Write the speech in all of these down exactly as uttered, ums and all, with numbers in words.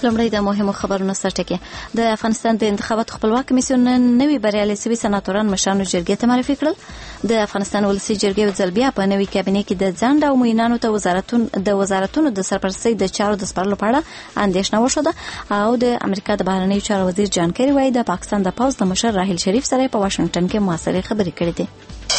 لومړی د مهمو خبرونو سرټکی. د افغانستان د انتخاباتو خپلواک کمیسیون نوي بریالي سوي سناتوران مشرانو جرګې ته معرفي کړل. د افغانستان ولسي جرګې ځل بیا په نوي کابینې کې د ځنډ او معینانو ته وزارتونو د وزارتونو د سرپرستۍ د چارو د سپارلو په اړه اندېښنه وشوه او د امریکا د بهرنیو چارو وزیر جان کیری وايي د پاکستان د پوځ د مشر راحیل شریف سره په واشنگټن کې موثرې خبرې کړې دي.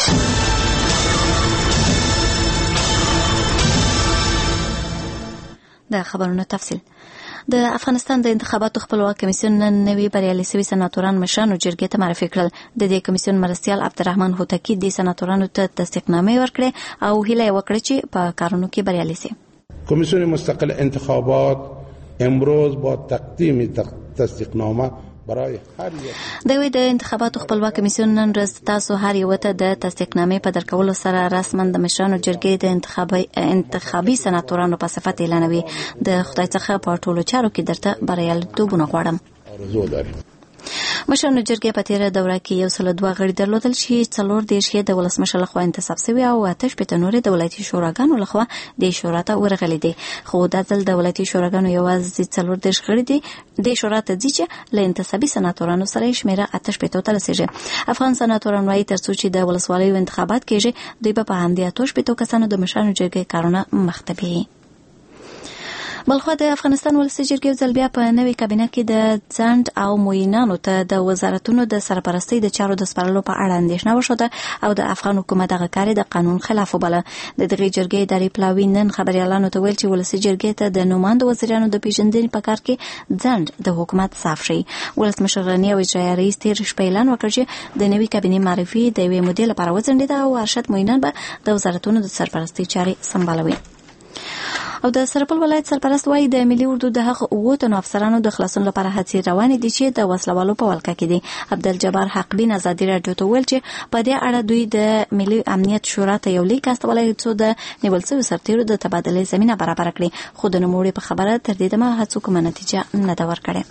د خبرونو تفصیل. د افغانستان د انتخاباتو خپلواک کمیسیون نن نوي بریالي سوي سناتوران مشرانو جرګې ته معرفي کړل. د دې کمیسیون مرستیال عبدالرحمن هوتکی د سناتورانو ته تصدیقنامې ورکړې او هیله وکړه چې په کارونو کې بریالي شي. کمیسیون مستقل انتخابات امروز با تقدیم تصدیقنامه برای هر یک دوی د انتخاباتو خپلواک کمیسیون نن ورځ تاسو هر یو ته د تصدیقنامې په درکولو سره رسما د مشرانو جرګې د انتخابي انتخابي سناتورانو په صفت اعلانوي. د خدای څخه په ټولو چارو کې درته بریالیتوبونه غواړم. آرزو لرم. مشرانو جرګې په تیره دوره کې یو سل دوه غړي درلودل چې څلور دیرش یې د ولسمشر لخوا انتصاب شوي او اته شپېته نورې د ولایتي شوراګانو لخوا د شورا ته ورغلي دي. خو دا ځل د ولایتي شوراګانو یوازې څلور دیرش غړي دي د شورا ته ځي چې له انتصابي سناتورانو سره شمیره اته شپېته ته رسیږي. افغان سناتوران وايي تر څو چې د ولسوالیو انتخابات کېږي دوی به په همدې اته شپېته کسانو د مشرانو جرګې کارونه مخته بیایي. بلخو د افغانستان ولسي جرګې ځل بیا په نوي کابینه کې د ځنډ او معینانو ته د وزارتونو د سرپرستۍ د چارو د سپارلو په اړه اندېښنه وشوه او د افغان حکومت هغه کار د قانون خلاف وباله. د دغې جرګې اداري پلاوي نن خبريالانو ته ویل چې ولسي جرګې ته د نوماندو وزیرانو د پیژندنې په کار کې ځنډ د حکومت صاف شي. ولسمشر غني او اجرایي رئیس تیر شپه اعلان وکړ چې د نوي کابینې معرفي د یوې مودې لپاره وځنډېده او ارشد معینان به د وزارتونو د سرپرستۍ چارې سمبالوي. او د سرپل ولایت سرپرست وايي د ملي اردو د هغه اووه تنو افسرانو د خلاصون لپاره هڅې روانې دي چې د وسلوالو په ولکه کې دي. عبدالجبار حقبین ازادي رادیو ته ویل چې په دې اړه دوی د ملي امنیت شورا ته یو لیک استولی څو د نیول شویو سرتیرو د تبادلې زمینه برابر کړي. خو د نوموړي په خبره تر دې دمه هڅو کومه نتیجه نه ده ورکړې.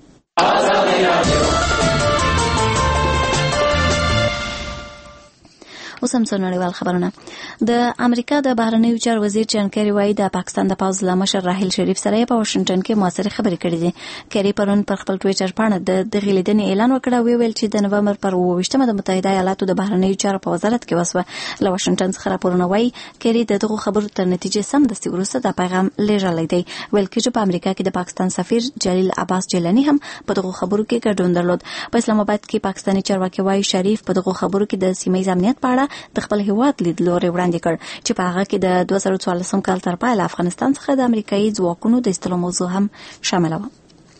اوس هم څو نړیوال خبرونه. د امریکا د بهرنیو چارو وزیر جان کیری وايي د پاکستان د پوځ له مشر راحیل شریف سره په واشنگټن کې موثرې خبرې کړې دي. کیری پرون پر خپل ټویټر باندې د دغې لیدنې اعلان وکړ او ویل چې د نومبر پر اووه ویشتمه د متحده ایالاتو د بهرنیو چارو په وزارت کې وسوه. له واشنگټن څخه راپورونه وايي کیری دغه خبرو تر نتیجې سم دستي وروسته د پیغام لیږلی دی. ویل کېږي په امریکا کې د پاکستان سفیر جلیل عباس جیلانی هم په دغه خبرو کې ګډون درلود. په اسلام آباد کې پاکستاني چارواکي وايي شریف په دغه خبرو کې د سیمه ییز امنیت په اړه د خپل هیواد لیدلوري وړاندې کړ چې په هغه کې د دوه زره څوارلسم کال تر پایه افغانستان څخه د امریکایي ځواکونو د ایستلو موضوع هم شامله وه.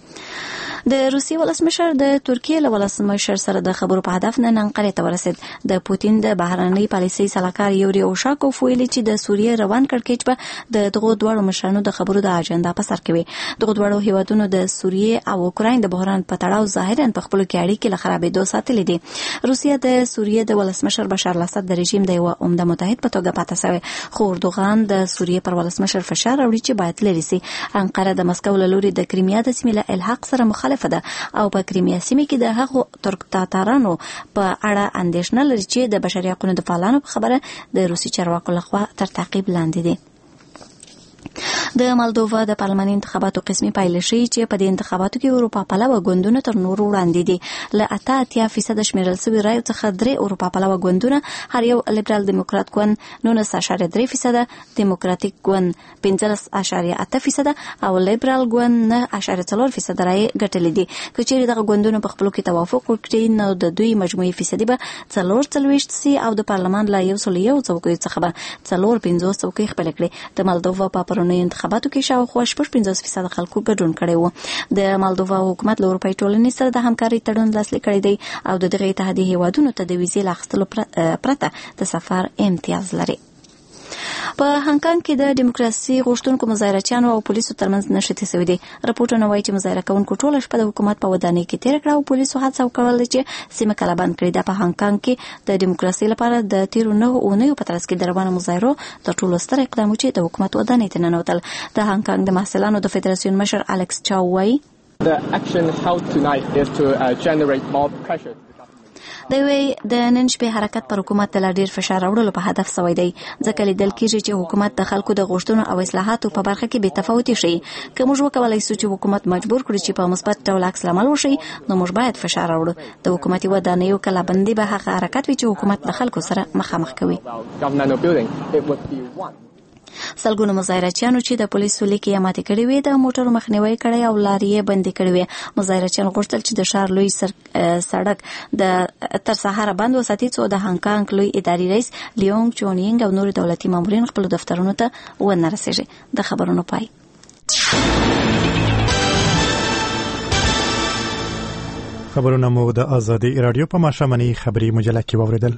د روسیې ولسمشر د ترکیې له ولسمشر سره د خبرو په هدف نن انقرې ته ورسید. د پوتین د بهرنۍ پالیسۍ سلاکار یوري اوشاکوف ویلي چې د سوریې روان کړکېچ به د دغو دواړو مشرانو د خبرو د اجنډا په سر کې وي. دغو دواړو هیوادونو د سوریې او اوکراین د بحران په تړاو ظاهرا په خپلو کې اړیکې له خرابېدو ساتلې دي. روسیه د سوریې د ولسمشر بشار الاسد د رژیم د یوه عمده متحد په توګه پاتې شوی. خو اردوغان د سوریې پر ولسمشر فشار راوړي چې باید لرې سي. انقره د مسکو له لوري د کریمیا د سیمې له الحاق سره مخالفه ده او په کریمیا سیمه کې د هغو ترک تاتارانو په اړه اندېښنه لري چې د بشري حقوقو د فعالانو په خبره د روسي چارواکو لخوا تر تعقیب لاندې دي. د مالدووا د پارلماني انتخاباتو قسمي پایلې ښیي چې په دې انتخاباتو کې اروپا پلوه ګوندونه تر نورو وړاندې دي. له اته اتیا فیصده شمیرل شوي رایو څخه درې اروپا پلوه ګوندونه، هر یو لیبرال دیموکرات ګوند نولس اعشاریه درې فیصده، دیموکراتیک ګوند پنځلس اعشاریه اته فیصده او لیبرال ګوند نه اعشاریه څلور فیصده رایې ګټلې دي. که چیرې دغه ګوندونه په خپلو کې توافق وکړي نو د دوی مجموعي فیصدي به څلور څلوېښت سي او د پارلمان له یو سل یو څوکیو څخه به څلور پنځوس څوکۍ خپلې کړي. د مالدووا په پرونیو انتخاباتو کې شاوخوا شپږ پنځوس فیصده خلکو ګډون کړی و. د مالدووا حکومت له اروپایي ټولنې سره د همکارۍ تړون لاسلیک کړی دی او د دغې اتحادیې هیوادونو ته د ویزې له اخیستلو پرته د سفر امتیاز لري. په هانګ کانګ کې د دیموکراسي غوښتونکو مظاهرچیانو او پولیسو ترمنځ نښتې شوې دي. راپورټونه وایي چې مظاهره کوونکو ټوله شپه د حکومت په ودانۍ کې تېره کړه او پولیسو هڅه وکړله چې سیمه کلابند کړي. دا په هانګ کانګ کې د دیموکراسي لپاره د تیرو نهو اونیو په ترڅ کې د روانو مظاهرو تر ټولو ستر اقدام و چې د حکومت ودانۍ ته ننوتل. د هانګ کانګ د محصلانو د فدراسیون مشر الکس چاو وایي The action held tonight is to uh, generate more pressure. د وی د نن شپې حرکت پر حکومت لا ډیر فشار راوړلو په هدف سوی دی ځکه لیدل کیږي چې حکومت د خلکو د غوښتنو او اصلاحاتو په برخه کې بې تفاوتي شي که موږ وکولای شو چې حکومت مجبور کړو چې په مثبت ډول عکس العمل وشي نو موږ باید فشار راوړو د حکومتي ودانیو کلابندي به هغه حرکت وي چې حکومت د خلکو سره مخامخ کوي سلګونو مظاهرچیانو چې د پولیسو لیکې ماتې کړې وې د موټرو مخنیوي کړی او لارې بندې کړې وې مظاهرچیان غوښتل چې د ښار لوی سړک د تر سهار بند وساتي څو د هانګ کانګ لوی اداري رئیس لیونګ چونینګ او نور دولتي مامورین خپل دفترونو ته ونه رسیږي د خبرونو پای خبرونه مو د آزادي رادیو په ماشومني خبري مجله کې واوریدل.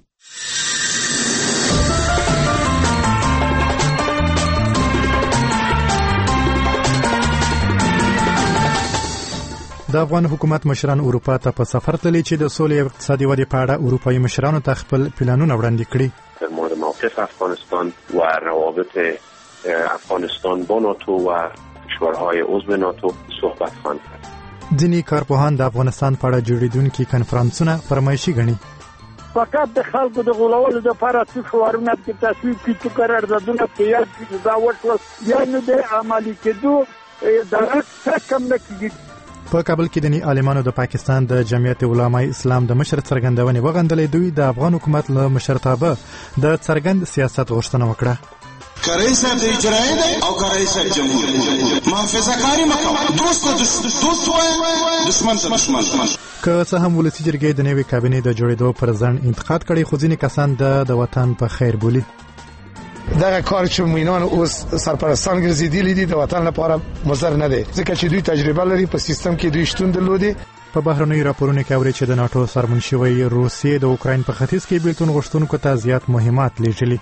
د افغان حکومت مشران اروپا ته په سفر تللي چې د سولې او اقتصادي ودې په اړه اروپایي مشرانو ته خپل پلانونه وړاندې کړي. در مورد موقف افغانستان و روابط افغانستان با ناتو و کشورهای عضو ناتو صحبت خواهند کرد. ځینې کارپوهان د افغانستان په اړه جوړېدونکي کنفرانسونه فرمایشي ګڼي. فقط د خلکو د غولولو لپاره څو شوارونه کې تصویب کړي چې قراردادونه کې یاد کړي دا وشول یا نو د عملي کېدو درک کم نه کېږي. په کابل کې د عالمانو د پاکستان د جمعیت علماء اسلام د مشر څرګندونې وغندلې دوی د افغان حکومت له مشرتابه د څرګند سیاست غوښتنه وکړه. رئیس اجرایی دی او رئیس جمهور محافظه کاری مکو دوست دوست وای دشمن ته دشمن. که څه هم ولسی جرګې د نوې کابینې د جوړېدو پر ځان انتقاد کړي خو ځینې کسان د وطن په خیر بولي. دغه کار چې مینان اوس سرپرستان ګرځېدلي دي د وطن لپاره مضر نه دی ځکه چې دوی تجربه لري په سیستم کې دوی شتون درلودي. په بهرنیو راپورونو کې اوري چې د ناتو سرمنشي روسیې د اوکراین په ختیځ کې بیلتون غوښتونکو ته زیات مهمات لیږلي.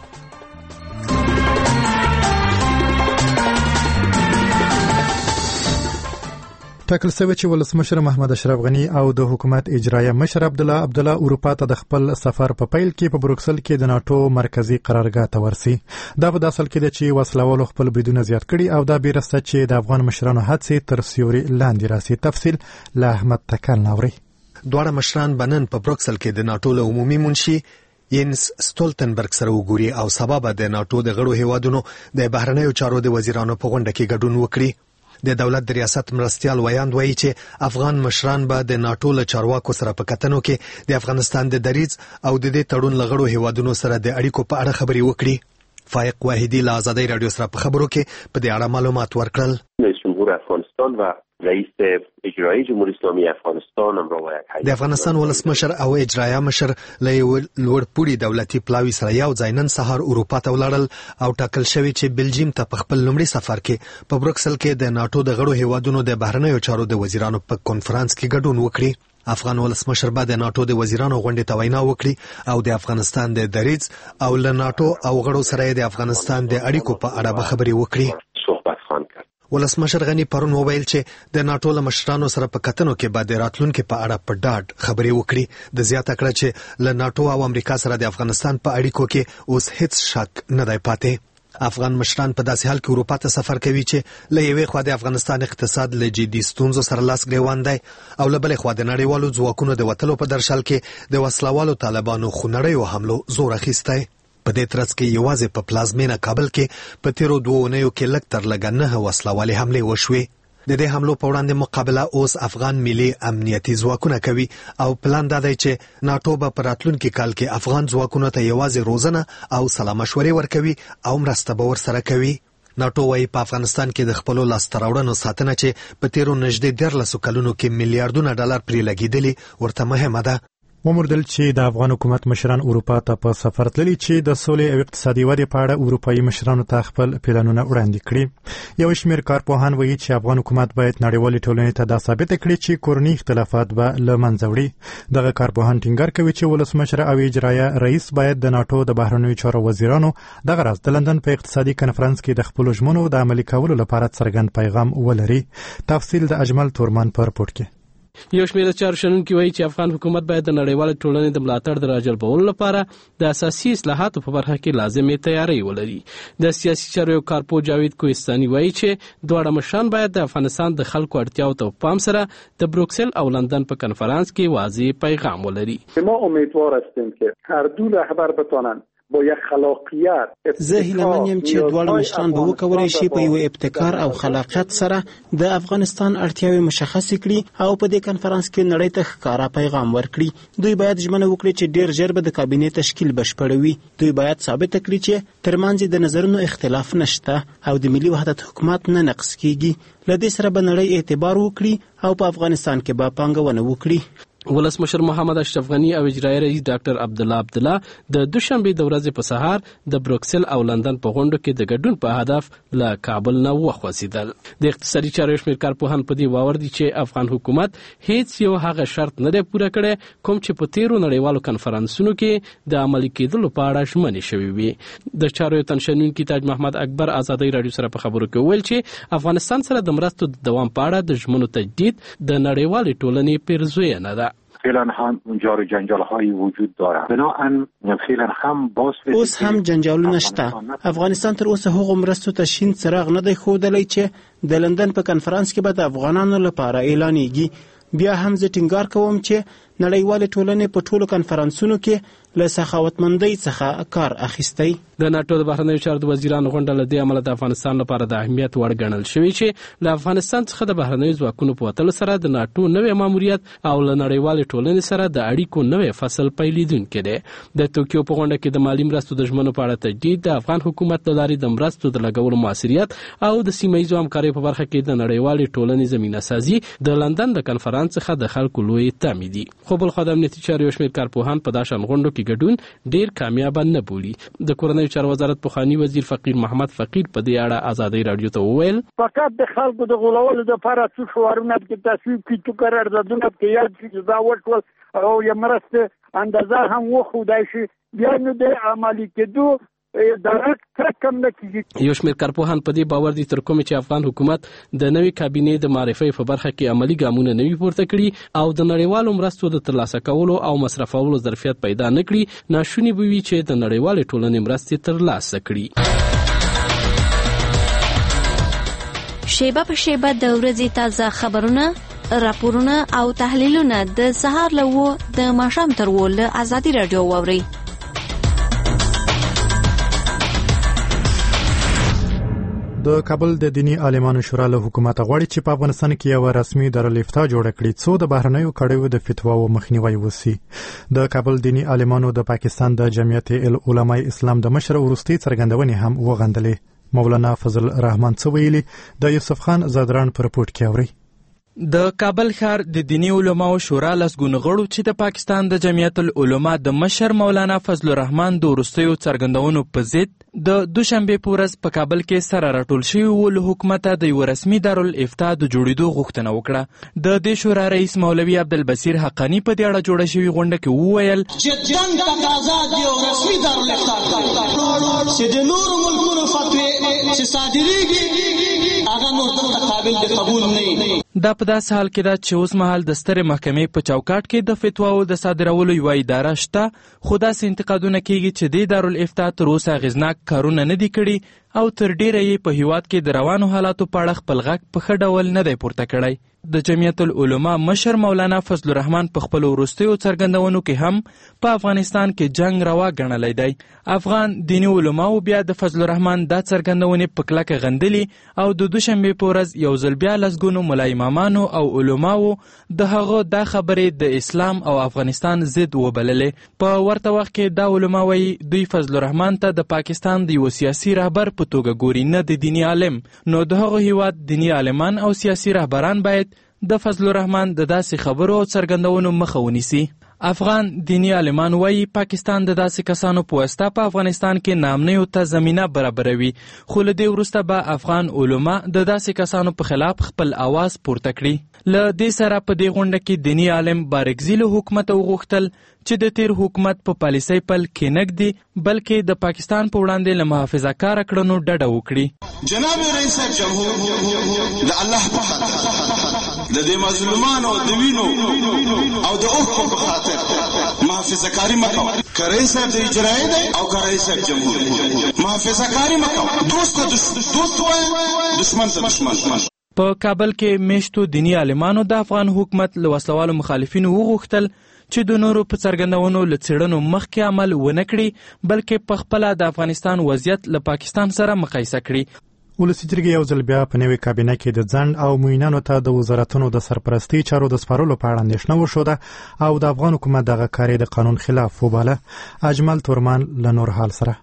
ټاکل شوی چې ولسمشر محمد اشرف غنی او د حکومت اجرایه مشر عبد الله عبد الله اروپا ته د خپل سفر په پیل کې په بروکسل کې د ناتو مرکزی قرارګاه ته ورسي. دا په اصل کې د چې وسلوالو خپل بریدونه زیات کړي او دا بیرسته چې د افغان مشرانو هڅې تر سیوري لاندې راسي. تفصیل له احمد تکل ناوري. دواړه مشران بنن په بروکسل کې د ناتو له عمومي منشي ینس ستولتنبرګ سره وګوري او سبب د ناتو د غړو هیوادونو د بهرنیو چارو د وزیرانو په غونډه کې ګډون وکړي. د دولت د ریاست مرستيال ویاند وایي چې افغان مشران به د ناتو له چارواکو سره په کتنو کې د افغانستان د دریځ او د دې تړون لغړو هیوادونو سره د اړیکو په اړه خبري وکړي. فائق واحدی له آزادۍ رادیو سره په خبرو کې په دې اړه معلومات ورکړل. رئیس جمهور افغانستان و رئیس اجرایی جمهوری اسلامی افغانستان هم را د افغانستان ولسمشر او اجرایه مشر له لوړپوړي دولتي پلاوي سره یو ځای نن سهار اروپا ته ولاړل او ټاکل شوی چې بلجیم ته په خپل لومړي سفر کې په بروکسل کې د ناتو د غړو هیوادونو د بهرنیو چارو د وزیرانو په کنفرانس کې ګډون وکړي. افغان ولسمشر به د ناتو د وزیرانو غونډې ته وینا وکړي او د افغانستان د دریځ او له ناتو او غړو سره د افغانستان د اړیکو په اړه به خبري وکړي. صحبت خواهند کرد. ولسمشر غنی پرون وویل چې د ناتو له مشرانو سره په کتنو کې به د راتلونکو په اړه په ډاډ خبري وکړي. د زیاته کړه چې له ناتو او امریکا سره د افغانستان په اړیکو کې اوس هیڅ شک نه دی پاتې. افغان مشران په داسې حال کې اروپا ته سفر کوي چې له یوې خوا د افغانستان اقتصاد له جدي ستونزو سره لاس ګریوان دی او له بلې خوا د نړیوالو ځواکونو د وتلو په درشل کې د وسلوالو طالبانو خونړیو حملو زور اخیستی. په دې ترڅ کې یوازې په پلازمینه کابل کې په تیرو دوه اونیو کې لږ تر لږه نه وسلوالې حملې وشوې. د دې حملو په وړاندې مقابله اوس افغان ملي امنیتي ځواکونه کوي او پلان دا دی چې ناتو به په راتلونکي کال کې افغان ځواکونو ته یوازې روزنه او سلا مشورې ورکوي او مرسته به ورسره کوي. ناتو وايي په افغانستان کې د خپلو لاسته راوړنو ساتنه چې په تیرو نږدې دیارلسو کلونو کې میلیارډونه ډالر پرې لګېدلي ورته مهمه ده. ومردل چې د افغان حکومت مشران اروپا ته په سفر تللي چې د سولې او اقتصادي ودې په اړه اروپایي مشرانو ته خپل پلانونه وړاندې کړي. یو شمېر کارپوهان وایي چې افغان حکومت باید نړیوالې ټولنې ته دا ثابت کړي چې کورني اختلافات به له منځه وړي. دغه کارپوهان ټینګار کوي چې ولسمشر او اجرایه رئیس باید د ناتو د بهرنیو چارو وزیرانو دغه راز د لندن په اقتصادي کنفرانس کې د خپلو ژمنو د عملي کولو لپاره څرګند پیغام ولري. تفصیل د اجمل تورمان په رپورټ کې. یو شمېر چارو شنونکي وایي چې افغان حکومت باید د نړیوالې ټولنې د ملاتړ د راجلبولو لپاره د اساسي اصلاحاتو په برخه کې لازمې تیاری ولري. د سیاسي چارو یو کارپو جاوید کوهستاني وایي چې دواړه مشران باید د افغانستان د خلکو اړتیاوو ته پام سره د بروکسل او لندن په کنفرانس کې واضح پیغام ولري. ما امیدوار هستیم که هر دو رهبر بتوانند با یک خلاقیت زه هیلهمن یم چې دواړه مشران به وکولای شي په یو ابتکار او خلاقیت سره د افغانستان اړتیاوې مشخص کړي او په دې کنفرانس کې نړۍ ته ښکارا پیغام ورکړي. دوی باید ژمنه وکړي چې ډیر ژر به د کابینې تشکیل بشپړوي. دوی باید ثابت کړي چې ترمنځ د نظرونو اختلاف نشته او د ملي وحدت حکومت نه نقص کیږي. لدې سره به نړۍ اعتبار وکړي او په افغانستان کې به پانګونه وکړي. ولسمشر محمد اشرف غنی او اجرایي رئیس ډاکټر عبدالله عبدالله د دوشنبه د ورځې په سهار د بروکسل او لندن په غونډو کې د ګډون په هدف له کابل نه وخوځېدل. د اقتصادي چارو شمېر کارپوهان په دې باور دي چې افغان حکومت هیڅ یو هغه شرط نه دی پوره کړی کوم چې په تیرو نړیوالو کنفرانسونو کې د عملي کېدلو په اړه ژمنې شوې وي. د چارو تنشنونکي تاج محمد اکبر ازادۍ راډیو سره په خبرو کې وویل چې افغانستان سره د مرستو د دوام په اړه د ژمنو تجدید د نړیوالې ټولنې پیرزویه نه ده. فعلا هم جار و جنجال هایی وجود داره. بنابراین فعلا هم باز اوس هم جنجالونه شته. افغانستان تر اوسه هغو مرستو ته شین څراغ نه دی ښودلی چې د لندن په کنفرانس کې به د افغانانو لپاره اعلانېږي. بیا هم زه ټینګار کوم چې نړیوالې ټولنې په ټولو کنفرانسونو کې له سخاوتمندۍ څخه کار اخیستی. د ناټو د بهرنیو چارو د وزیرانو غونډه له دې امله د افغانستان لپاره د اهمیت وړ ګڼل شوې چې له افغانستان څخه د بهرنیو ځواکونو په وتلو سره د ناټو نوې ماموریت او له نړیوالې ټولنې سره د اړیکو نوې فصل پیلېدونکی دی. د توکیو په غونډه کې د مالي مرستو د ژمنو په اړه تجدید، د افغان حکومت له لارې د مرستو د لګولو موثریت او د سیمه ییزو همکاریو په برخه کې د نړیوالې ټولنې زمینه سازي د لندن د کنفرانس څخه د خلکو لوی تامې دي. خو بل خو د امنیتي چارو یو شمېر کارپوهان په دا شان غونډو کې ګډون ډېر کامیاب نه بولي. د کورنیو چارو وزارت پخوانی وزیر فقیر محمد فقیر په دې اړه ازادۍ راډیو ته وویل فقط د خلکو د غولولو لپاره څو شعارونه کې تصویب کړي چې قراردادونه کې یاد شي دا وشول او یې مرسته اندازه هم وښودای شي بیا نو د عملي کېدو یو شمېر کارپوهان په دې باور دي تر کومه چې افغان حکومت د نوې کابینې د معرفي په برخه کې عملی ګامونه نوي پورته کړي او د نړیوالو مرستو د ترلاسه کولو او مصرفولو ظرفیت پیدا نه کړي، ناشونی به وي چې د نړیوالې ټولنې مرستې ترلاسه کړي. شیبه په شیبه د ورځې تازه خبرونه، راپورونه او تحلیلونه د سهار له و د ماښام تر و له ازادي راډیو واورئ. د کابل د دینی عالمانو شورا له حکومت غواړي چې په افغانستان کې یو رسمي دارالفتاء جوړ کړي څو د بهرنیو کړیو د فتواو مخنیوي وسی. د کابل دینی عالمانو د پاکستان د جمعیت العلماء اسلام د مشر ورستي څرګندونې هم وغندلې. مولانا فضل الرحمن څویلی د یوسف خان زادران پر رپورت کې اوري. د کابل ښار د دینی علماو شورا لسګونه غړو چې د پاکستان د جمعیت العلماء د مشر مولانا فضل الرحمن د وروستیو څرګندونو په ضد د دوشنبه په ورځ په کابل کې سره راټول شوي وو له حکومته د یو رسمي دارالفتاء د جوړېدو غوښتنه وکړه. د دې شورا رئیس مولوي عبدالبصیر حقانی په دې اړه جوړه شوې غونډه کې وویل چې جنګ تقاضا د یو رسمي دارالفتاء چې د نورو ملکونو فتوی چې صادریږي هغه نور دلته قابل د قبول نه. دا په داسې حال کې ده چې اوس مهال د سترې محکمې په چوکاټ کې د فتواو د صادرولو یوه اداره شته، خو داسې انتقادونه کېږي چې دې دارالفتاء تر اوسه اغېزناک کارونه نه دي کړي او تر ډیره یې په هیواد کې د روانو حالاتو په اړه خپل غږ په ښه ډول نه دی پورته کړی. د جمعیت العلماء مشر مولانا فضل الرحمن په خپلو وروستیو څرګندونو کې هم په افغانستان کې جنگ روا ګڼلی دی. افغان دیني علماو بیا د فضل الرحمن دا څرګندونې په کلکه غندلي او د دوشنبې په ورځ یو ځل بیا لسګونو ملا امامانو او علماو د هغه دا خبرې د اسلام او افغانستان ضد وبللې. په ورته وخت کې دا علما وایي دوی فضل الرحمن ته د پاکستان د یو سیاسي رهبر په توګه ګوري، نه د دیني عالم. نو د هغه هیواد دیني عالمان او سیاسي رهبران باید د فضل الرحمن د داسې خبرو او څرګندونو مخه ونیسي. افغان دینی عالمان وایي پاکستان د داسې کسانو په واسطه په افغانستان کې نامنیو ته زمینه برابروي، خو له دې وروسته به افغان علما د داسې کسانو په خلاف خپل اواز پورته کړي. له دې سره په دې غونډه کې دینی عالم بارګزي له حکومت وغوښتل چې د تیر حکومت په پالیسۍ پل کېنږدي، بلکې د پاکستان په وړاندې له محافظه کاره کړنو ډډه وکړي. جناب رئیس جمهور د الله په خاطر د دې مظلومانو د وینو او د اوښکو په خاطر محافظه کاری مکو. که رئیس صاحب د اجرایي دی او که رئیس صاحب جمهور محافظه کاری مکو. دوست ته دوست وایه، دشمن ته دشمن. په کابل کې میشتو دینی عالمانو د افغان حکومت له وسلوالو مخالفینو وغوښتل چې د نورو په څرګندونو له څېړنو مخکې عمل ونه کړي، بلکې په خپله د افغانستان وضعیت له پاکستان سره مقایسه کړي. ولسي جرګې یو ځل بیا په نوې کابینه کې د ځنډ او معینانو ته د وزارتونو د سرپرستۍ چارو د سپارلو په اړه اندېښنه وښوده او د افغان حکومت دغه کار د قانون خلاف وباله. اجمل تورمان له نور حال سره.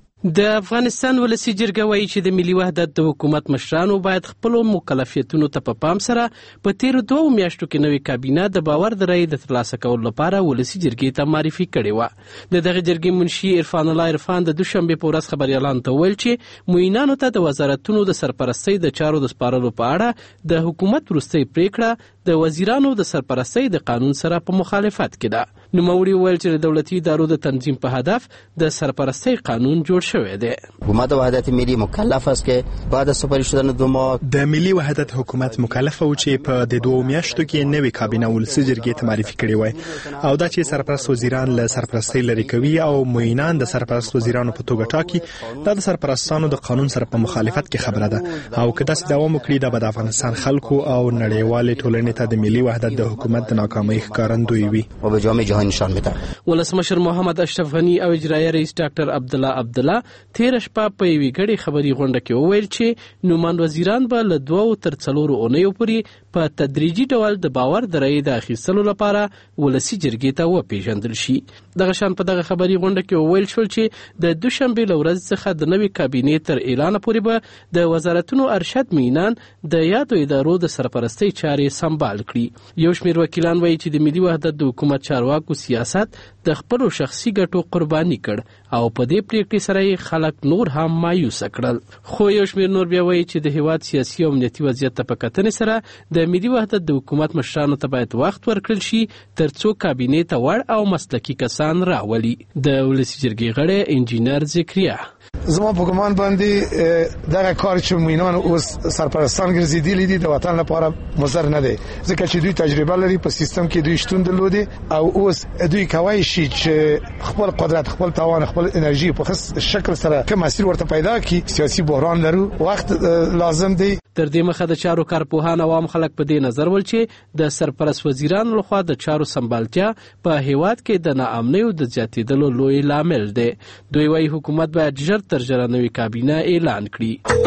د افغانستان ولسي جرګه وایي چې د ملي وحدت د حکومت مشرانو باید خپلو مکلفیتونو ته په پام سره په تیرو دوو میاشتو کې نوې کابینه د باور د رایې د ترلاسه کولو لپاره ولسي جرګې ته معرفي کړې وه. د دغه جرګې منشي عرفان الله عرفان د دوشنبې په ورځ خبریالانو ته ویل چې معینانو ته د وزارتونو د سرپرستۍ د چارو د سپارلو په اړه د حکومت وروستۍ پریکړه د وزیرانو د سرپرستۍ د قانون سره په مخالفت کې ده. نوموړي ویل چې د دولتي ادارو د تنظیم په هدف د سرپرستۍ قانون جوړ شوی دی. حکومت وحدت ملی مکلف است که بعد از سپاری شدن دو ماه د ملي وحدت حکومت مکلف و چې په د دوه میاشتو کې نوې کابینه ولسي جرګې ته معرفي کړې وای او دا چې سرپرست وزیران له سرپرستۍ لري کوي او معینان د سرپرست وزیرانو په توګه ټاکي، دا د سرپرستانو د قانون سره په مخالفت کې خبره ده او که داسې دوام وکړي دا به د افغانستان خلکو او نړیوالې ټولنې ته د ملي وحدت د حکومت د ناکامۍ ښکارندوی وي او به جامع جهان نشان میده. ولسمشر محمد اشرف غنی او اجرایه رئیس ډاکټر عبدالله عبدالله تیر شپه په یوې ګډې خبري غونډه کې وویل چې نومان وزیران به له دوو تر څلورو اونیو پورې په تدریجي ډول د باور د رایې د اخیستلو لپاره ولسي جرګې ته وپېژندل شي. دغه شان په دغه خبري غونډه کې وویل شول چې د دوشنبې له ورځې څخه د نوې کابینې تر اعلانه پورې به د وزارتونو ارشد معینان د یادو ادارو د سرپرستۍ چارې سمبال کړي. یو شمېر وکیلان وایي چې د ملي وحدت د حکومت چارواکو سیاست د خپلو شخصي ګټو قرباني کړ او په دې پریکړې سره یې خلک نور هم مایوسه کړل. خو یو شمېر نور بیا وایي چې د هیواد سیاسي او امنیتي وضعیت ته په کتنې سره د ملي وحدت د حکومت مشرانو ته باید وخت ورکړل شي تر څو کابینې ته وړ او مسلکي کسان راولي. د ولسي جرګې غړی انجینر ذکریا: زما په ګمان باندې دغه کار چې مینان اوس سرپرستان ګرځېدلي دي د وطن لپاره مضر نه دی، ځکه چې دوی تجربه لري په سیستم کې دوی شتون درلودي او اوس دوی کوي شي چې خپل قدرت خپل توان خپل انرژي په خاص شکل سره کوم مسیر ورته پیدا کی. سیاسي بحران لرو، وخت لازم دی. تر دې مخه د چارو کارپوهان او عام خلک په دې نظر ول چې د سرپرست وزیرانو لخوا د چارو سمبالتیا په هیواد کې د ناامنیو د زیاتېدلو لوی لامل دی. دوی وايي حکومت باید ژر تر ژره نوې کابینه اعلان کړي.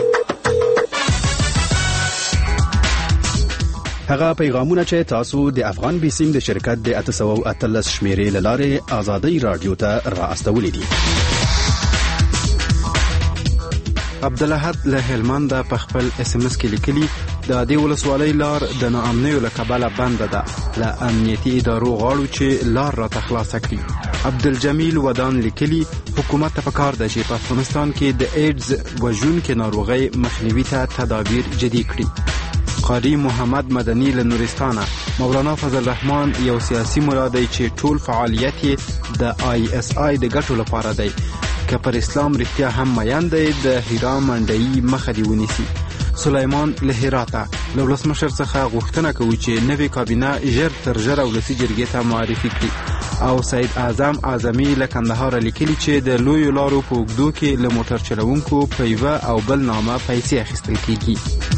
هغه پیغامونه چې تاسو د افغان بیسیم د شرکت د اته سوه او اتلس شمیرې له لارې آزادۍ رادیو ته را استولې دي. عبدالحد له هلمند په خپل اس ام اس کې لیکلي د دې ولسوالۍ لار د ناامنیو له کبله بنده ده، له امنیتي ادارو غواړو چې لار راته خلاصه کړي. عبدالجمیل ودان لیکلي حکومت ته پکار ده چې په افغانستان کې د ایډز وژونکې ناروغۍ مخنیوي ته تدابیر جدي کړي. قاری محمد مدني له نورستانه: مولانا فضل الرحمن یو سیاسي ملا دی چې ټول فعالیت یې د آی اس آی د ګټو لپاره دی، که پر اسلام رښتیا هم میان دی د هیرا منډیي مخه دی ونیسي. سلیمان له هراته: له ولسمشر څخه غوښتنه کوي چې نوې کابینه ژر تر ژره ولسي جرګې ته معرفي کړي. او سید اعظم اعظمي له کندهار لیکلي چې د لویو لارو په اوږدو کې له موټر چلوونکو په یوه او بل نامه پیسې اخیستل کیږي.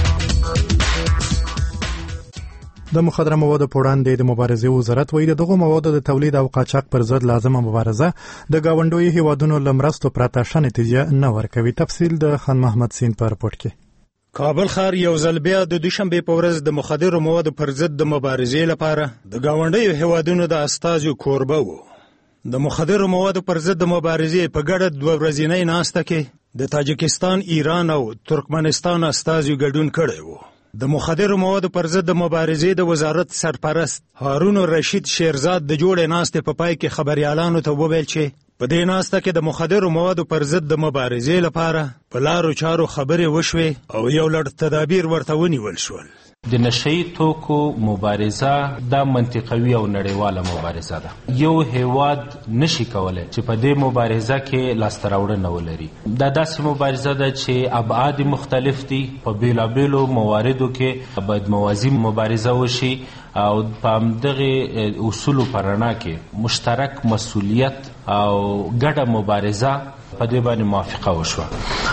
د مخدره موادو په وړاندې د مبارزې وزارت وایي دغه موادو د تولید او قاچاق پر ضد لازمه مبارزه د گاونډیو هیوادونو له مرستو پرته ښه نتیجه نه ورکوي. تفصیل د خان محمد سین په رپورټ کې. کابل ښار یو ځل بیا د دوشنبې په ورځ د مخدرو موادو پر ضد د مبارزې لپاره د گاونډیو هیوادونو د استازو کوربه و. د مخدرو موادو پر ضد د مبارزې په ګډه دوه ورځنۍ ناسته کې د تاجکستان، ایران او ترکمنستان استازو ګډون کړی و. د مخدرو موادو پر ضد د مبارزې د وزارت سرپرست هارون الرشید شیرزاد د جوړې ناستې په پای کې خبريالانو ته وویل چې په دې ناسته کې د مخدرو موادو پر ضد د مبارزې لپاره په لارو چارو خبرې وشوې او یو لړ تدابیر ورته ونیول شول. د نشئی توکو مبارزه دا منطقوي او نړیواله مبارزه ده. یو هیواد نشي کولای چې په دې مبارزه کې لاسته راوړنه ولري. دا داسې مبارزه ده چې ابعاد مختلف دي. په بیلابیلو مواردو کې باید موازی مبارزه وشي او په همدغه اصولو په رڼا کې مشترک مسؤلیت او ګډه مبارزه په دې باندې موافقه وشوه.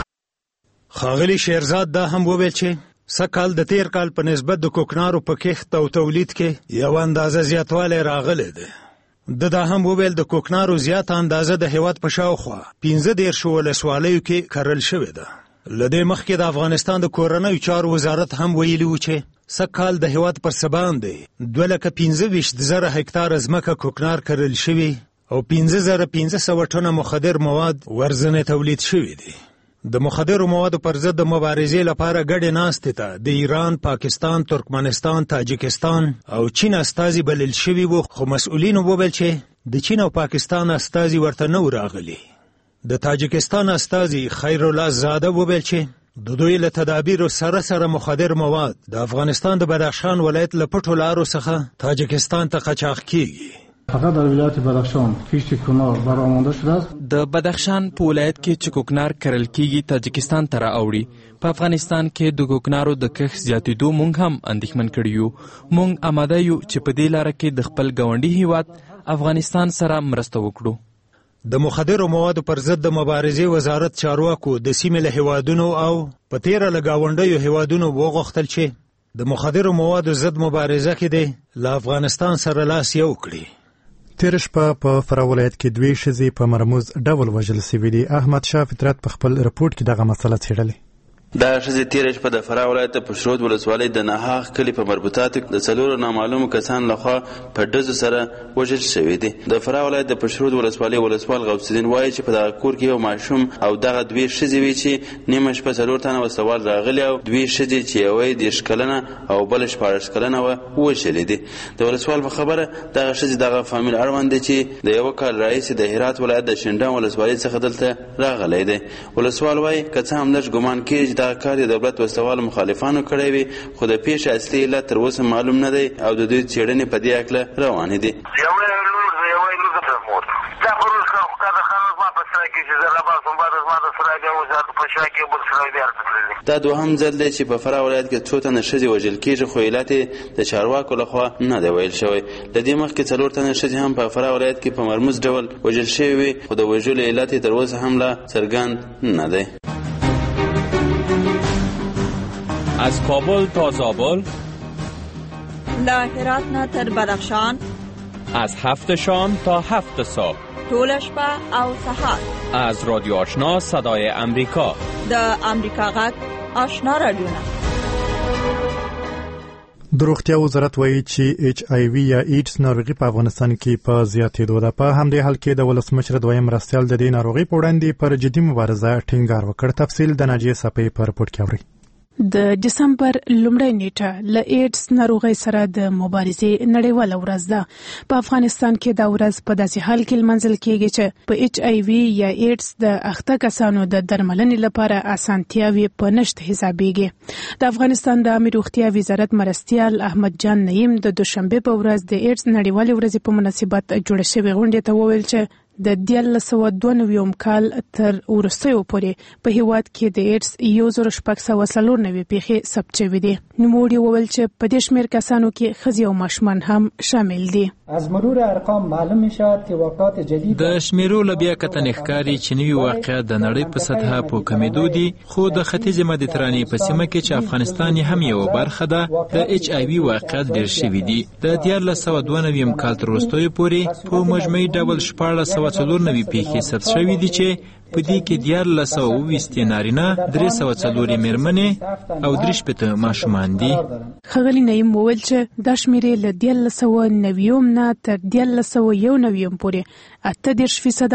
ښاغلي شیرزاد دا هم وویل چې سکهال د تیر کال په نسبت د کوکنارو په کښت او تولید کې یو اندازه زیاتوالی راغلی دی. د دا هم وویل د کوکنارو زیاته اندازه د هیواد په شاوخوا پنځه دېرشو ولسوالیو کې کرل شوې ده. له دې مخکې د افغانستان د کورنیو چارو وزارت هم ویلي و چې سکهال د هیواد پر څه باندې دوه لکه پنځه ویشت زره هکتاره ځمکه کوکنار کرل شوي او پنځه زره پنځه سوه ټنه مخدر مواد ورځنې تولید شوي دي. د مخدرو موادو پر ضد د مبارزې لپاره ګډې ناستې ته د ایران، پاکستان، ترکمنستان، تاجکستان او چین استازي بلل شوي وو، خو مسؤلینو وویل چې د چین او پاکستان استازي ورته نه و راغلي. د تاجکستان استازي خیرالله زاده وویل چې د دوی له تدابیرو سره سره مخدر مواد د افغانستان د بدخشان ولایت له پټو لارو څخه تاجکستان ته قاچاق کیږي. فقط در ولایت بدخشان کشت کوکنار برآمده شده است. د بدخشان په ولایت کې چې کوکنار کرل کیږي تاجکستان ته راوړي. په افغانستان کې د کوکنارو د کښت زیاتېدو موږ هم اندېښمن کړي یو. موږ آماده یو چې په دې لاره کې د خپل ګاونډي هیواد افغانستان سره مرسته وکړو. د مخدرو موادو پر ضد د مبارزې وزارت چارواکو د سیمې له هیوادونو او په تیره له ګاونډیو هیوادونو وغوښتل چې د مخدرو موادو ضد مبارزه کې دی له افغانستان سره لاس یو کړي. تیر شپه په فراه ولایت کې دوی ښځې په مرموز ډول وژل سوي دي. احمد شاه فطرت په خپل رپورټ کې دغه مسله څېړلې. دا ښځې تېره شپه د فراه ولایت د پشرود ولسوالۍ د نهاغ کلي په مربوطاتو د څلورو نامعلومو کسانو لخوا په ډزو سره وژل شوي دي. د فراه ولایت د پشرود ولسوالۍ ولسوال غوث الدین وایي چې په دغه کور کې یو ماشوم او دغه دوې ښځې وي چې نیمه شپه څلور تنه وسلوال راغلي او دوې ښځې چې یوه یې دېرش کلنه او بله شپاړس کلنه وه وژلې دي. د ولسوال په خبره دغه ښځې دغه فامیل اړوند دی چې د یوه کال راهیسې د هرات ولایت د شینډام ولسوالۍ څخه دلته راغلی دی. ولسوال وایي که څه هم لږ ګمان کېږي چې دغه کار د دولت وسوال مخالفانو کړی وي، خو د پیښې اصلي علت تر اوسه معلوم نه دی او د دوی څېړنې په دې هکله روانې دي. دا دوهم ځل دی چې په فراه ولایت کې څو تنه ښځې وژل کېږي، خو علت یې د چارواکو لخوا نه دی ویل شوی. له دې مخکې څلور تنه ښځې هم په فراه ولایت کې په مرموز ډول وژل شوي وي، خو د وژلو علت یې تر اوسه هم لا څرګند نه دی. از کابل تا زابل، له هرات نه تر بدخشان، از هفت شام تا هفت صبح، ټول شپه او سهار، از رادیو آشنا صدای امریکا، د امریکا غږ آشنا رادیوونه. د روغتیا وزارت وایي چې ایچ آی وي یا ایډز ناروغي په افغانستان کې په زیاتېدو ده. په همدې حال کې د ولسمشر دویم مرستیال د دې ناروغي په وړاندې پر جدي مبارزه ټینګار وکړ. تفصیل د ناجیه صفی په رپورټ کې اورئ. د دسمبر لومړۍ نیټه له ایډز ناروغۍ سره د مبارزې نړیواله ورځ ده. په افغانستان کې دا ورځ په داسې حال کې لمانځل کېږي چې په ایچ آی وي یا ایډز د اخته کسانو د درملنې لپاره اسانتیاوې په نشت حسابېږي. د افغانستان د عامه روغتیا وزارت مرستیال احمد جان نعیم د دوشنبه په ورځ د ایډز نړیوالې ورځې په مناسبت جوړه شوې غونډې ته وویل چې د دیارلس سوه دوه نوي کال تر وروستیو پورې په هیواد کې د ایډز یو زر شپږ سوه څلور نوي پیښې ثبت شوې دي. نوموړي وویل چې په دې شمېر کسانو کې ښځې او ماشومان هم شامل دي. از مرور ارقام معلوم میشود که واقعات جدید د شمیرو له بیا کتنې ښکاري چې نوي واقعات د نړۍ په سطحه په کمیدو دي، خو د ختیځ مدیترانې په سیمه کې چې افغانستان هم یو برخه ده د ایچ آی وي واقعات ډېر شوي دي. د دیارلس سوه دوه نوي کال تر وروستیو پورې په مجموعي ډول شپاړس سوه څلور نوي پیښې ثبت شوي دي چې په دې کې دیارلس سوه اووه ویشت نارینه، درې سوه څلور مېرمنې او درې شپېته ماشومان دي. ښاغلي نعیم وویل چې دا شمېرې له دیارلس سوه نوي نه تر دیارلس سوه یو نوي پورې اته دېرش فیصده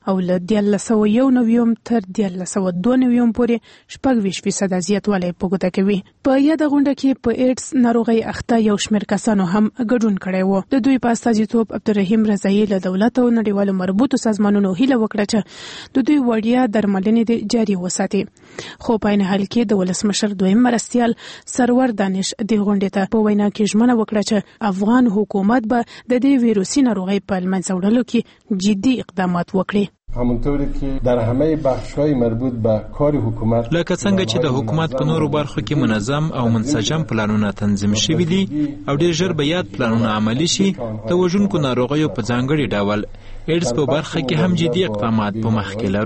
او له دیارلس سوه یو نوي تر دیارلس سوه دوه نوي پورې شپږ ویشت فیصده زیاتوالی په ګوته کوي. په یاده غونډه کې په ایډز ناروغۍ اخته یو شمېر کسانو هم ګډون کړی و. د دوی په استازیتوب عبدالرحیم رضایي له دولت او نړیوالو مربوطو سازمانونو هیله وکړه چې د دوی وړیا درملنې جاري وساتي. خو په عین حال کې د ولسمشر دویم مرستیال سرور دانش د غونډې ته په وینا کې ژمنه وکړه چې افغان حکومت به د دې ویروسي ناروغۍ په له منځه وړلو کې جدي اقدامات وکړي. همونطوری که در همه بخش‌های مربوط به کار حکومت لکه څنګه چې د حکومت په نورو برخو کې منظم او منسجم پلانونه تنظیم شوي دي او ډېر ژر به یاد پلانونه عملي شي، د وژونکو ناروغیو په ځانګړي ډول ایډز په برخه کې هم جدي اقدامات په مخ کې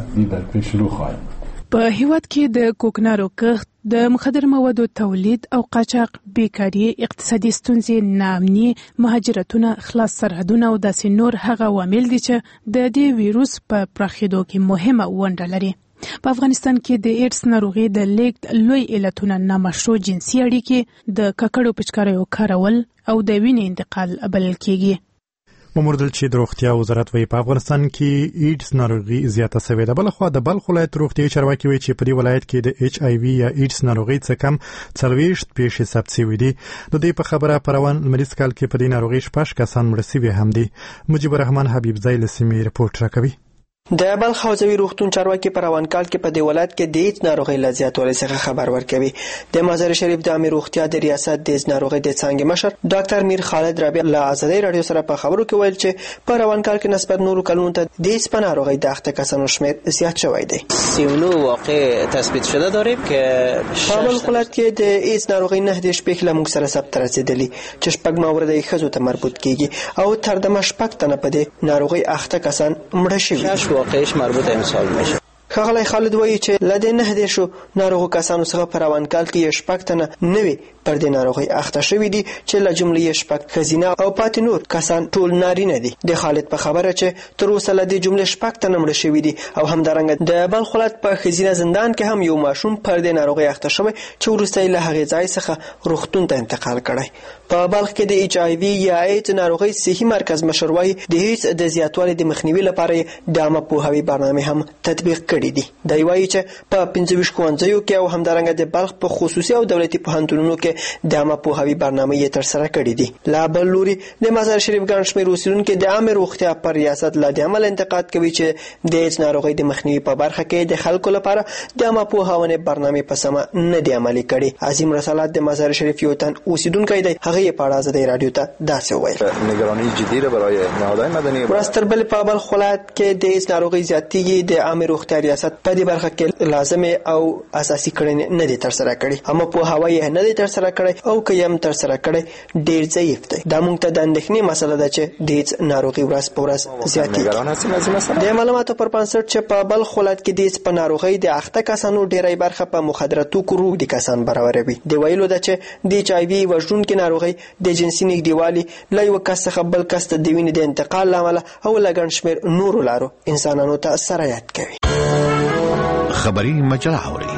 لرو. په هیواد کې د کوکنارو کښت، د مخدر موادو تولید او قاچاق، بیکاري، اقتصادي ستونزې، ناامني، مهاجرتونه، خلاص سرحدونه او داسې نور هغه عوامل دي چې د دې ویروس په پراخېدو کې مهمه ونډه لري. په افغانستان کې د ایډز ناروغي د لیږد لوی علتونه نامشروع جنسي اړیکې، د ککړو پچکاریو کارول او د وینې انتقال بلل کېږي. وموردل چې د روغتیا وزارت وایي په افغانستان کې ایډز ناروغي زیاته شوې ده. بلخوا د بلخ ولایت روغتیايي چارواکي وایي چې په دې ولایت کې د ایچ آی وي یا ایډز ناروغي څخه کم څلوېښت پیښې ثبت شوې دي. د دې په خبره په روان لمریز کال کې په دې ناروغي شپږ کسان مړه شوي هم دي. مجيب الرحمن حبیب ځای له سیمې رپورټ راکوي. د بلخ حوزوي روغتون چارواکي په روان کال کې په دې ولایت کې د ایډز ناروغۍ له زیاتوالي څخه خبر ورکوي. د مزار شریف د عامه روغتیا د ریاست د ایډز ناروغۍ د څانګې مشر ډاکټر میر خالد ربیع له آزادۍ رادیو سره په خبرو کې ویل چې په روان کال کې نسبت نورو کلونو ته د ایډز په ناروغۍ د اخته کسانو شمېر زیات شوی دی. سی و نه واقع تثبیت شده داریم که په بلخ ولایت کې د ایډز ناروغۍ نه د شپږ له موږ سره ثبت رسیدلی چې شپږ مورد یې ښځو ته مربوط کیږي او تر دمه شپږ تنه په دې ناروغۍ اخته کسان مړه شوي. شش واقعش مربوط امسال میشه. ښاغلی خالد وایي چې له دې نه دیرشو ناروغو کسانو څخه په روان کال کې یې شپږ تنه نوي پر دې ناروغۍ اخته شوي دي چې له جملې یې شپږ ښځینه او پاتې نور کسان ټول نارینه دي. د خالد په خبره چې تر اوسه له دې جملې شپږ تنه مړه شوي دي او همدارنګه د بلخ ولایت په ښځینه زندان کې هم یو ماشوم پر دې ناروغۍ اخته شوی چې وروسته یې له هغې ځای څخه روغتون ته انتقال کړی. په بلخ کې د ایچ آی وي یا ایډز ناروغۍ صحي مرکز مشر وایي د ایډز د زیاتوالي د مخنیوي لپاره د عامه پوهاوي برنامې هم تطبیق کړي دي. دی وایي چې په پنځه ویشت ښوونځیو کې او همدارنګه د بلخ په خصوصي او دولتي پوهنتونونو کې د عامه پوهاوي برنامې یې ترسره کړي دي. لا بل لوري د مزار شریف ګڼ شمېر اوسېدونکي د عامه روغتیا پر ریاست له دې امله انتقاد کوي چې د ایډز ناروغۍ د مخنیوي په برخه کې د خلکو لپاره د عامه پوهاونې برنامې په سمه نه دی عملي کړي. عظیم رسالت د مزار شریف یو تن اوسېدونکی دی. هغه یې په اړه آزادۍ رادیو ته داسې وویل: نگرانی جدی را برای نهادهای مدنی ورځ تر بلې په بلخ ولایت کې د ایډز ناروغۍ زیاتېږي. د عامه روغتیا ریاست په دې برخه کې لازمې او اساسي کړنې نه دي ترسره کړي. عامه پوهاوی یې نه دی ترسره کړی او که یې هم ترسره کړی ډېر ضعیف دی. دا موږ ته د اندېښنې مسله ده چې د ایډز ناروغي ورځ په ورځ زیاتېږي. د معلوماتو پر بنسټ چې په بلخ ولایت کې د ایډز په ناروغۍ د اخته کسانو ډېری برخه په مخدره توکو روږدي کسان برابروي. د ویلو ده چې د ایچ آی وي وژونکې ناروغۍ د جنسي نږدېوالي له یوه کس څخه بل کس ته د وینې د انتقال له امله او له ګڼ شمېر نورو لارو انسانانو ته سرایت کوي. خبری مجله اوري.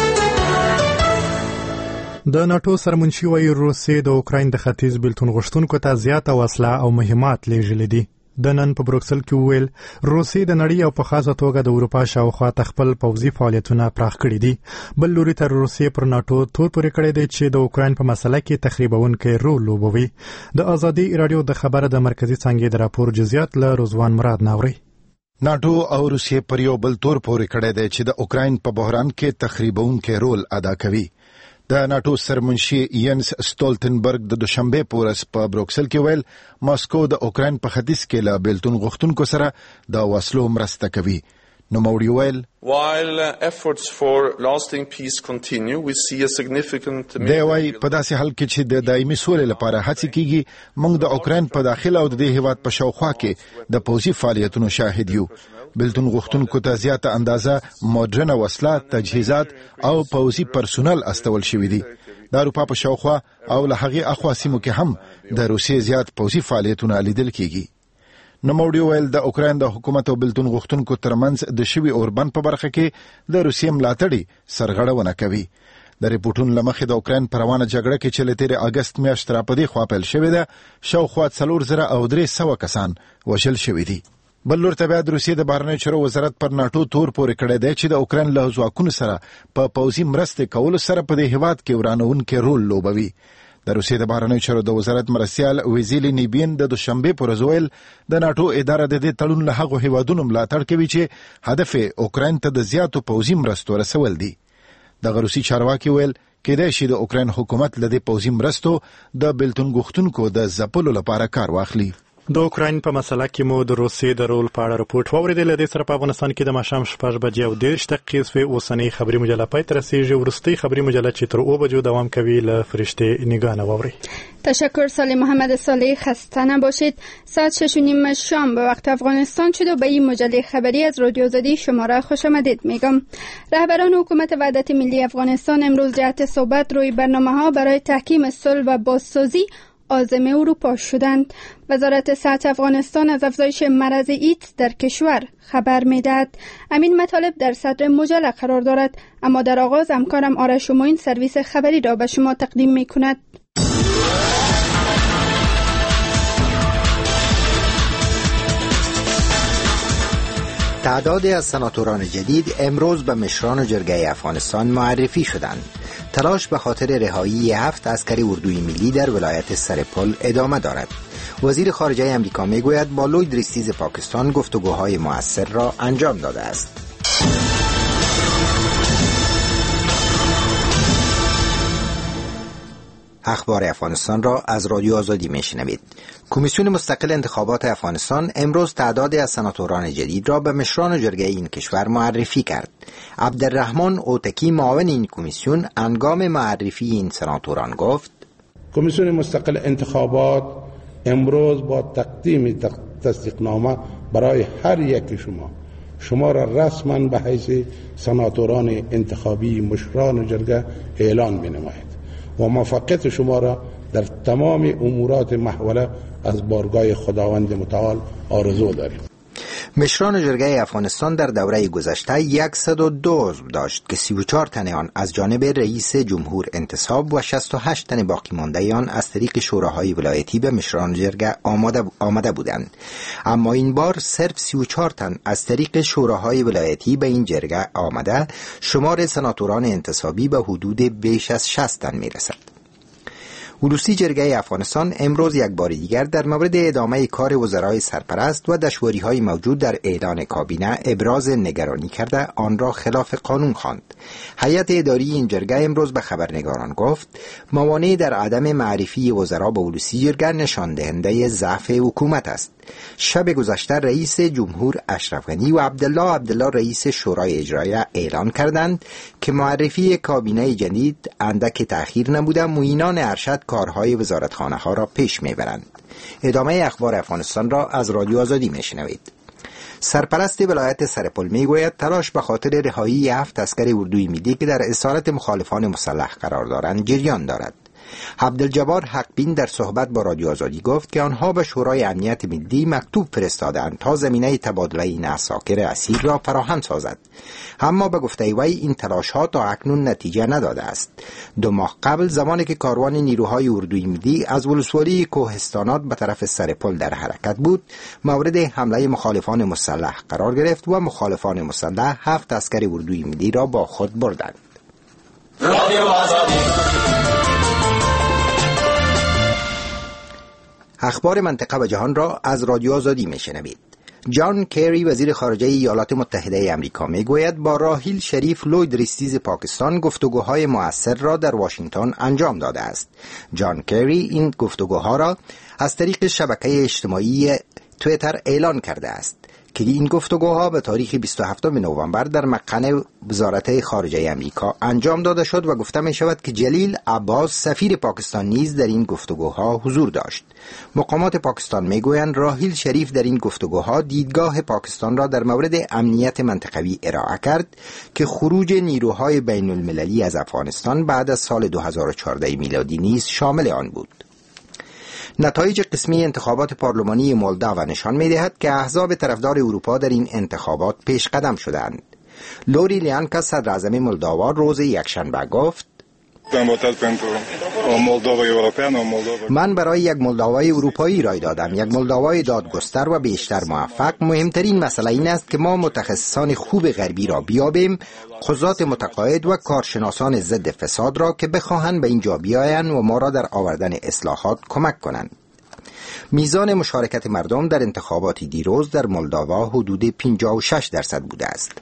د ناتو سرمنشي وایي روسیې د اوکراین د ختیځ بیلتون غوښتونکو ته زیاته وسله او مهمات لیږلي دي. د نن په بروکسل کې وویل روسیې د نړۍ او په خاصه توګه د اروپا شاوخوا خپل پوځي فعالیتونه پراخ کړي دي. بل لوري ته روسیې پر ناتو تور پورې کړی دی چې د اوکراین په مسله کې تخریبونکی رول لوبوي. د آزادۍ رادیو د خبره د مرکزی څانګې د راپور جزئیات له رضوان مراد ناوري. ناتو او روسیې پر یو بل تور پورې کړی دی چې د اوکراین په بحران کې تخریبونکی رول ادا کوي. د ناتو سرمنشي ینس ستولتنبرګ د دوشنبه په ورځ په بروکسل کې ویل ماسکو د اوکراین په ختیځ کې له بیلتون غوښتونکو سره د وسلو مرسته کوي. نو موړي ویل While efforts for lasting peace continue, we see a significant دی وایي په داسې حال کې چې د دایمي سولې لپاره هڅې کیږي موږ د اوکراین په داخله او د دې هیواد په شاوخوا کې د پوځي فعالیتونو شاهد یو. بیلتون غوښتونکو ته زیاته اندازه مدرنه وسله، تجهیزات او پوځي پرسونل استول شوي دي. د اروپا په شاوخوا او له هغې اخوا سیمو کې هم د روسیې زیات پوځي فعالیتونه لیدل کیږي. نو موړي ویل د اوکراین د حکومت او بیلتون غوښتونکو ترمنځ د شوي اوربند په برخه کې د روسیې ملاتړي سرغړونه کوي. د ریپورتونو له مخې د اوکراین په روانه جګړه کې چې له تېرې اګست میاشتې راپدې خوا پیل شوې ده شاوخوا څلور زره او درې سوه کسان وژل شوي دي. بل لور ته بیا د روسیې د بهرنیو چارو وزارت پر ناټو تور پورې کړی دی چې د اوکراین له ځواکونو سره په پوځي مرستې کولو سره په دې هیواد کې ورانوونکی رول لوبوي. د روسیې د بهرنیو چارو د وزارت مرستیال ویزیلی نیبین د دوشنبه پر ورځ ویل د ناټو اداره د دې تړون له هغو هیوادونو ملاتړ کوي چې هدف یې اوکراین ته د زیاتو پوځي مرستو رسول دي. د روسي چارواکي ویل کېدای شي د اوکراین حکومت له دې پوځي مرستو د بیلتون غوښتونکو د ځپلو لپاره کار واخلي. د اوکراین په مسله کې مو د روسیې د رول په اړه راپورټ واوریدل. د دې سره په افغانستان کې د ماښام شپږ بجې او دېرش دقیقې سوې. اوسنۍ خبري مجله پای ته رسیږي. وروستۍ خبري مجله چې تر اوه بجو دوام کوي له فرشته نگاه واوري. تشکر سالی محمد صالح. خسته نباشید. ساعت شش و نیم شام به وقت افغانستان شد و به این مجله خبری از رادیو آزادی شما را خوش آمدید میگم. رهبران حکومت وحدت ملی افغانستان امروز جهت صحبت روی برنامه‌ها برای تحکیم صلح و بازسازی عازم اروپا شدند. وزارت صحت افغانستان از افزایش مرض ایدز در کشور خبر می‌دهد. همین مطالب در صدر مجله قرار دارد، اما در آغاز همکارم آرش موین سرویس خبری را به شما تقدیم می‌کند. تعدادی از سناتوران جدید امروز به مشران جرگه افغانستان معرفی شدند. تلاش به خاطر رهایی هفت عسکر اردوی ملی در ولایت سرپل ادامه دارد. وزیر خارجه امریکا میگوید با لوید ریستیز پاکستان گفتگوهای مؤثر را انجام داده است. اخبار افغانستان را از رادیو آزادی میشنوید. کمیسیون مستقل انتخابات افغانستان امروز تعدادی از سناتوران جدید را به مشران جرگه این کشور معرفی کرد. عبدالرحمن اوتکی معاون این کمیسیون هنگام معرفی این سناتوران گفت: کمیسیون مستقل انتخابات امروز با تقدیم تصدیقنامه برای هر یک شما شما را رسما به حیث سناتوران انتخابی مشران جرگه اعلان می‌نماید و موفقیت شما را در تمام امورات محوله از بارگاه خداوند متعال آرزو داریم. مشران جرگه افغانستان در دوره گذشته صد و دو عضو داشت که سی و چهار تن آن از جانب رئیس جمهور انتصاب و شصت و هشت تن باقی مانده آن از طریق شوراهای ولایتی به مشران جرگه آماده, آمده بودند. اما این بار صرف سی و چهار تن از طریق شوراهای ولایتی به این جرگه آمده، شمار سناتوران انتصابی به حدود بیش از شصت تن میرسد. ولوسی جرگه افغانستان امروز یک بار دیگر در مورد ادامه کار وزرای سرپرست و دشواری‌های موجود در اعلان کابینه ابراز نگرانی کرده آن را خلاف قانون خواند. هیئت اداری این جرگه امروز به خبرنگاران گفت موانع در عدم معرفی وزرا به ولوسی جرگه نشان دهنده ضعف حکومت است. شب گذشته رئیس جمهور اشرف غنی و عبدالله عبدالله رئیس شورای اجرایی اعلان کردند که معرفی کابینه جدید اندک تأخیر نبوده معینان ارشد کارهای وزارتخانه ها را پیش میبرند. ادامه اخبار افغانستان را از رادیو آزادی میشنوید. سرپرست ولایت سرپل میگوید تلاش به خاطر رهایی هفت عسکر اردوی ملی که در اسارت مخالفان مسلح قرار دارند جریان دارد. عبدالجبار حقبین در صحبت با رادیو آزادی گفت که آنها به شورای امنیت ملی مکتوب فرستادند تا زمینه تبادله این عساکر اسیر را فراهم سازد، اما به گفته وی این تلاش ها تا اکنون نتیجه نداده است. دو ماه قبل زمانی که کاروان نیروهای اردوی ملی از ولسوالی کوهستانات به طرف سرپل در حرکت بود، مورد حمله مخالفان مسلح قرار گرفت و مخالفان مسلح هفت عسکر اردوی ملی را با خود بردند. رادیو آزادی. اخبار منطقه و جهان را از رادیو آزادی میشنوید. جان کری وزیر خارجه ایالات متحده آمریکا میگوید با راحیل شریف لوید ریستیز پاکستان گفتگوهای مؤثر را در واشنگتن انجام داده است. جان کری این گفتگوها را از طریق شبکه اجتماعی توییتر اعلان کرده است که این گفتگوها به تاریخ بیست و هفتم نوامبر در مقر وزارت خارجه آمریکا انجام داده شد و گفته می شود که جلیل عباس سفیر پاکستان نیز در این گفتگوها حضور داشت. مقامات پاکستان می گویند راحیل شریف در این گفتگوها دیدگاه پاکستان را در مورد امنیت منطقوی ارائه کرد که خروج نیروهای بین المللی از افغانستان بعد از سال دو هزار و چهارده میلادی نیز شامل آن بود. نتایج قسمی انتخابات پارلمانی مولداوا نشان می‌دهد که احزاب طرفدار اروپا در این انتخابات پیش قدم شدند. لوری لیانکا صدراعظم مولداوا روز یکشنبه گفت: من برای یک مولداوای اروپایی رای دادم، یک مولداوای دادگستر و بیشتر موفق. مهمترین مسئله این است که ما متخصصان خوب غربی را بیابیم، قضات متقاعد و کارشناسان ضد فساد را که بخواهند به اینجا بیایند و ما را در آوردن اصلاحات کمک کنند. میزان مشارکت مردم در انتخابات دیروز در مولداوا حدود پنجاه و شش درصد بوده است.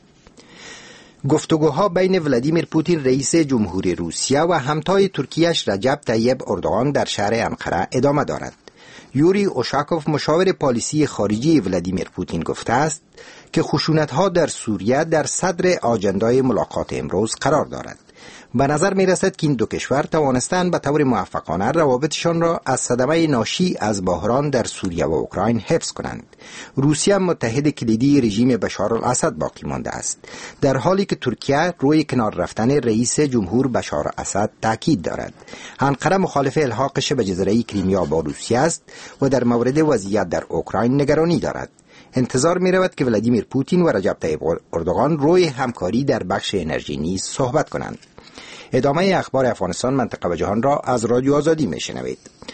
گفتگوها بین ولادیمیر پوتین رئیس جمهوری روسیه و همتای ترکیه‌اش رجب طیب اردوغان در شهر انقره ادامه دارد. یوری اوشاکوف مشاور پالیسی خارجی ولادیمیر پوتین گفته است که خشونت‌ها در سوریه در صدر آجندای ملاقات امروز قرار دارد. به نظر می رسد که این دو کشور توانستند به طور موفقانه روابطشان را از صدمه ناشی از بحران در سوریه و اوکراین حفظ کنند. روسیه متحد کلیدی رژیم بشار الاسد باقی مانده است، در حالی که ترکیه روی کنار رفتن رئیس جمهور بشار الاسد تاکید دارد. انقره مخالف الحاقش به جزیره کریمیا با روسیه است و در مورد وضعیت در اوکراین نگرانی دارد. انتظار می رود که ولادیمیر پوتین و رجب طیب اردوغان روی همکاری در بخش انرژی نیز صحبت کنند. ادامه اخبار افغانستان، منطقه و جهان را از رادیو آزادی میشنوید.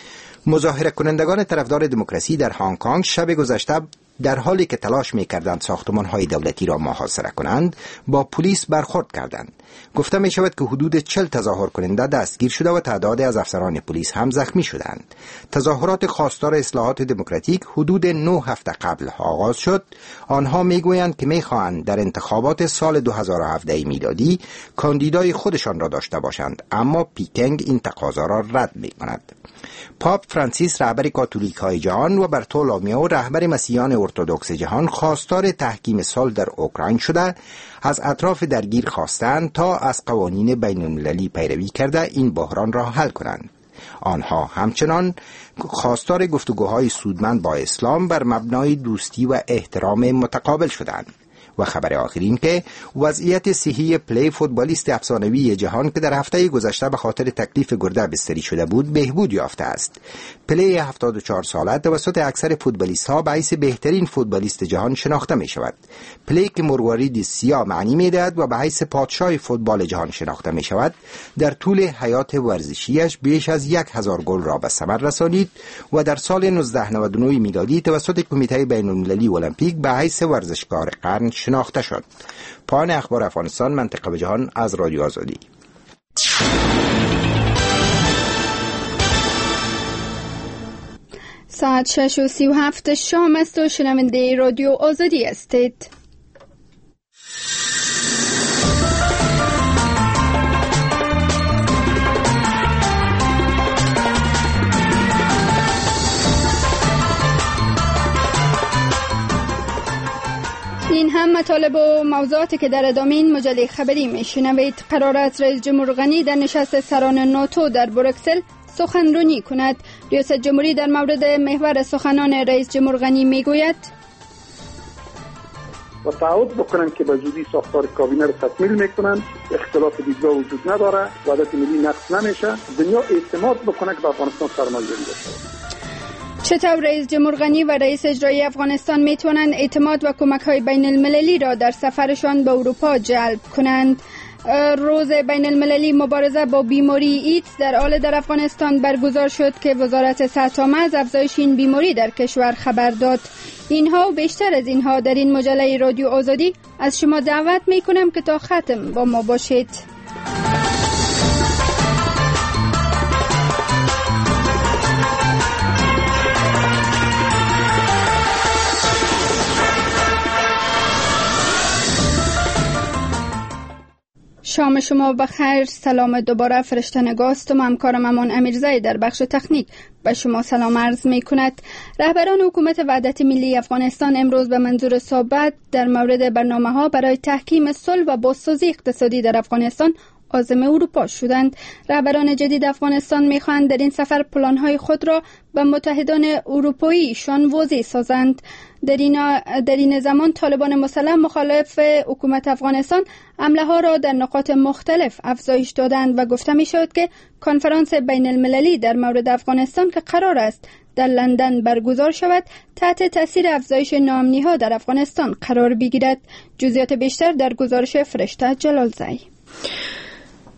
مظاهره کنندگان طرفدار دموکراسی در هنگ کنگ شب گذشته در حالی که تلاش می‌کردند ساختمان‌های دولتی را محاصره کنند، با پلیس برخورد کردند. گفته می‌شود که حدود چهل تظاهر کننده دستگیر شده و تعدادی از افسران پلیس هم زخمی شدند. تظاهرات خواستار اصلاحات دموکراتیک حدود نه هفته قبل آغاز شد. آنها می‌گویند که می‌خواهند در انتخابات سال دو هزار و هفده میلادی کاندیدای خودشان را داشته باشند، اما پیکنگ این تقاضا را رد می‌کند. پاپ فرانسیس رهبر کاتولیک‌های جهان و برتولومیو رهبر مسیحیان ارتدوکس جهان خواستار تحکیم صلح در اوکراین شده، از اطراف درگیر خواستند تا از قوانین بین‌المللی پیروی کرده این بحران را حل کنند. آنها همچنان خواستار گفتگوهای سودمند با اسلام بر مبنای دوستی و احترام متقابل شدند. و خبر آخرین که وضعیت صحی پلی فوتبالیست افسانه‌ای جهان که در هفته گذشته به خاطر تکلیف گرده بستری شده بود بهبود یافته است. پلی هفتاد و چهار ساله توسط اکثر فوتبالیست‌ها به حیث بهترین فوتبالیست جهان شناخته می شود. پلی که مروارید سیاه معنی می دهد و به حیث پادشاه فوتبال جهان شناخته می شود، در طول حیات ورزشیش بیش از یک هزار گل را به ثمر رسانید و در سال نوزده نود و نه میلادی توسط کمیته بین‌المللی المپیک به حیث ورزشکار قرن شناخته شد. پایان اخبار افغانستان، منطقه و جهان از رادیو آزادی. ساعت شش و سی و هفت شام است و شنونده رادیو آزادی هستید. این هم مطالب و موضوعاتی که در ادامه این مجله خبری میشنوید. قرار است رئیس جمهور غنی در نشست سران ناتو در بروکسل سخنرانی کند. ریاست جمهوری در مورد محور سخنان رئیس جمهور غنی میگوید و تعهد بکنند که به زودی ساختار کابینه را تکمیل میکنند. اختلاف دیدگاه وجود نداره، وحدت ملی نقض نمیشه. دنیا اعتماد بکنه که به افغانستان سرمایه‌گذاری بشه. چطور رئیس جمهور غنی و رئیس اجرایی افغانستان میتونند اعتماد و کمک‌های بین المللی را در سفرشان به اروپا جلب کنند؟ روز بین المللی مبارزه با بیماری ایدز در حال در افغانستان برگزار شد که وزارت صحت عامه از افزایش این بیماری در کشور خبر داد. اینها و بیشتر از اینها در این مجله رادیو آزادی از شما دعوت میکنم که تا ختم با ما باشید. شام شما بخیر. سلام دوباره. فرشته نگاستم، همکارم امان امیرزایی در بخش تکنیک به شما سلام عرض می کند. رهبران حکومت وحدت ملی افغانستان امروز به منظور صحبت در مورد برنامه ها برای تحکیم صلح و بازسازی اقتصادی در افغانستان عازم اروپا شدند. رهبران جدید افغانستان می‌خواهند در این سفر پلان‌های خود را به متحدان اروپاییشان واضح سازند. در این در این زمان طالبان مسلح مخالف حکومت افغانستان حمله‌ها را در نقاط مختلف افزایش دادند و گفته می‌شد که کنفرانس بین المللی در مورد افغانستان که قرار است در لندن برگزار شود تحت تاثیر افزایش ناامنی‌ها در افغانستان قرار بگیرد. جزئیات بیشتر در گزارش فرشته جلالزایی.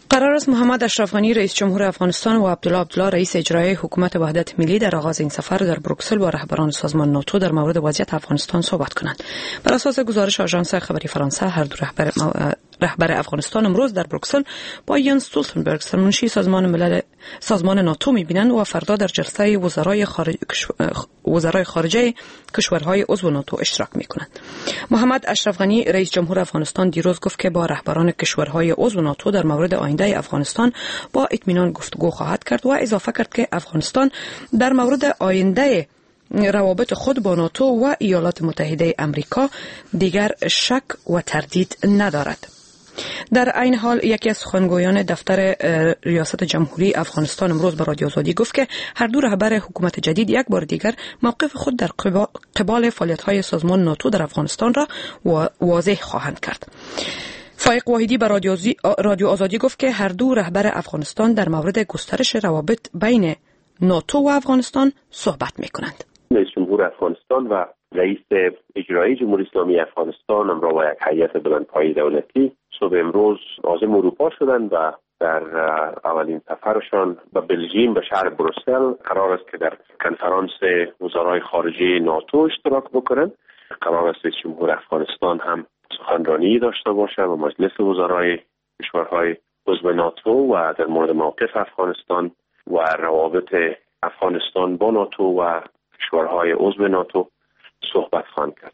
قرار است محمد اشرف غنی رئیس جمهور افغانستان و عبدالله عبدالله رئیس اجرایی حکومت وحدت ملی در آغاز این سفر در بروکسل با رهبران سازمان ناتو در مورد وضعیت افغانستان صحبت کنند. بر اساس گزارش آژانس خبری فرانسه، هر دو رهبر رهبر افغانستان امروز در بروکسل با ینس استولتنبرگ سرمنشی سازمان ملل سازمان ناتو می‌بینند و فردا در جلسه وزرای خارج وزرای خارجه کشورهای عضو ناتو اشتراک می‌کنند. محمد اشرف غنی رئیس جمهور افغانستان دیروز گفت که با رهبران کشورهای عضو ناتو در مورد آینده افغانستان با اطمینان گفتگو خواهد کرد و اضافه کرد که افغانستان در مورد آینده روابط خود با ناتو و ایالات متحده آمریکا دیگر شک و تردید ندارد. در این حال یکی از سخنگویان دفتر ریاست جمهوری افغانستان امروز به رادیو آزادی گفت که هر دو رهبر حکومت جدید یک بار دیگر موقف خود در قبال فعالیت‌های سازمان ناتو در افغانستان را واضح خواهند کرد. فائق واحدی به رادیو آزادی گفت که هر دو رهبر افغانستان در مورد گسترش روابط بین ناتو و افغانستان صحبت می‌کنند. رئیس جمهور افغانستان و رئیس اجرایی جمهوری اسلامی افغانستان همراه با یک هیئت بلندپایه دولتی صبح امروز عازم اروپا شدند و در اولین سفرشان به بلژیم به شهر بروکسل قرار است که در کنفرانس وزرای خارجه ناتو اشتراک بکنند. قرار است رئیس جمهور افغانستان هم سخنرانی داشته باشد و مجلس وزرای کشورهای عضو ناتو و در مورد موقف افغانستان و روابط افغانستان با ناتو و کشورهای عضو ناتو صحبت خواهند کرد.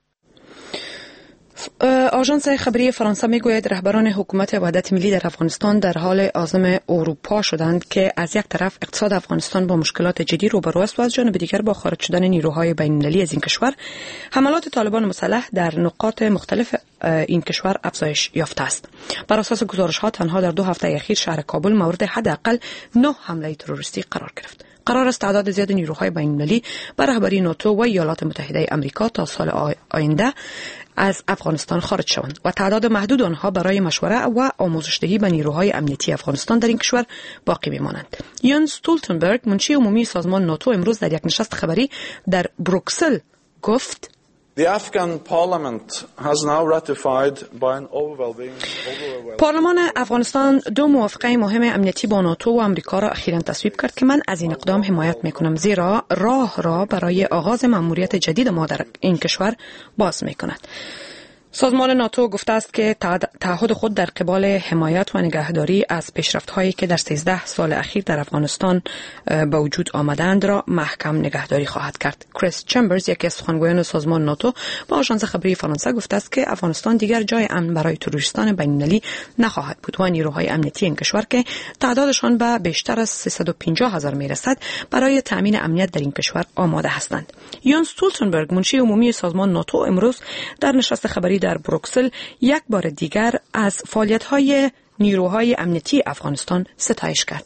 آژانس خبری فرانسه میگوید رهبران حکومت وحدت ملی در افغانستان در حال عازم اروپا شدند که از یک طرف اقتصاد افغانستان با مشکلات جدی روبرو است و از جانب دیگر با خارج شدن نیروهای بین‌المللی از این کشور حملات طالبان مسلح در نقاط مختلف این کشور افزایش یافته است. بر اساس گزارش‌ها تنها در دو هفته اخیر شهر کابل مورد حداقل نه حمله تروریستی قرار گرفت. قرار است تعداد زیاد نیروهای بین‌المللی بر رهبری ناتو و ایالات متحده آمریکا تا سال آینده از افغانستان خارج شوند و تعداد محدود آنها برای مشوره و آموزش‌دهی به نیروهای امنیتی افغانستان در این کشور باقی می‌مانند. ینس استولتنبرگ منشی عمومی سازمان ناتو امروز در یک نشست خبری در بروکسل گفت The Afghan parliament has now ratified by an overwhelming پارلمان افغانستان دو موافقه مهم امنیتی با ناتو و آمریکا را اخیراً تصویب کرد که من از این اقدام حمایت می‌کنم، زیرا راه را برای آغاز مأموریت جدید ما در این کشور باز می‌کند. سازمان ناتو گفته است که تعهد خود در قبال حمایت و نگهداری از پیشرفت‌هایی که در سیزده سال اخیر در افغانستان به وجود آمدند را محکم نگهداری خواهد کرد. کریس چمبرز یکی از سخنگویان سازمان ناتو با آژانس خبری فرانسه گفته است که افغانستان دیگر جای امن برای تروریستان بین‌المللی نخواهد بود و نیروهای امنیتی این کشور که تعدادشان به بیشتر از سیصد و پنجاه هزار میرسد برای تامین امنیت در این کشور آماده هستند. ینس استولتنبرگ منشی عمومی سازمان ناتو امروز در نشست خبری در بروکسل یک بار دیگر از فعالیت‌های نیروهای امنیتی افغانستان ستایش کرد.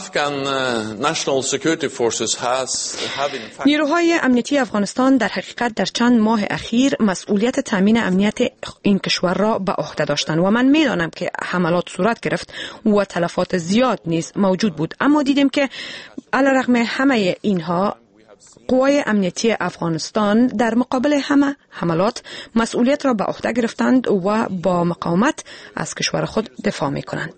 نیروهای امنیتی افغانستان در حقیقت در چند ماه اخیر مسئولیت تامین امنیت این کشور را به عهده داشتند و من می‌دانم که حملات صورت گرفت و تلفات زیاد نیز موجود بود، اما دیدیم که علیرغم همه اینها قوای امنیتی افغانستان در مقابل همه حملات مسئولیت را به عهده گرفتند و با مقاومت از کشور خود دفاع می‌کنند.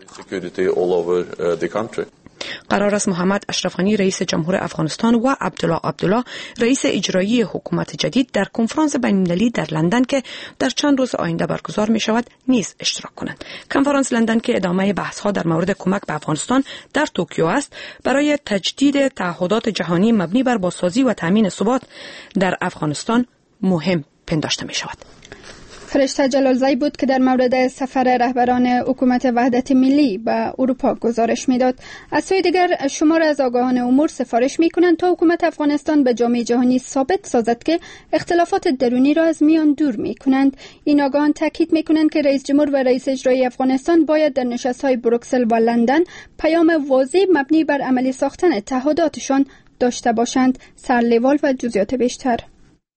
قرار است محمد اشرف غنی رئیس جمهور افغانستان و عبدالله عبدالله رئیس اجرایی حکومت جدید در کنفرانس بین‌المللی در لندن که در چند روز آینده برگزار می شود نیز اشتراک کنند. کنفرانس لندن که ادامه بحث‌ها در مورد کمک به افغانستان در توکیو است برای تجدید تعهدات جهانی مبنی بر بازسازی و تامین ثبات در افغانستان مهم پنداشته می شود. فرشته جلالزی بود که در مورد سفر رهبران حکومت وحدت ملی به اروپا گزارش میداد. از سوی دیگر شمار از آگاهان امور سفارش میکنند تا حکومت افغانستان به جامعه جهانی ثابت سازد که اختلافات درونی را از میان دور میکنند. این آگاهان تاکید میکنند که رئیس جمهور و رئیس اجرایی افغانستان باید در نشست‌های بروکسل و لندن پیام واضح مبنی بر عملی ساختن تعهداتشان داشته باشند. سرلیوال و جزئیات بیشتر.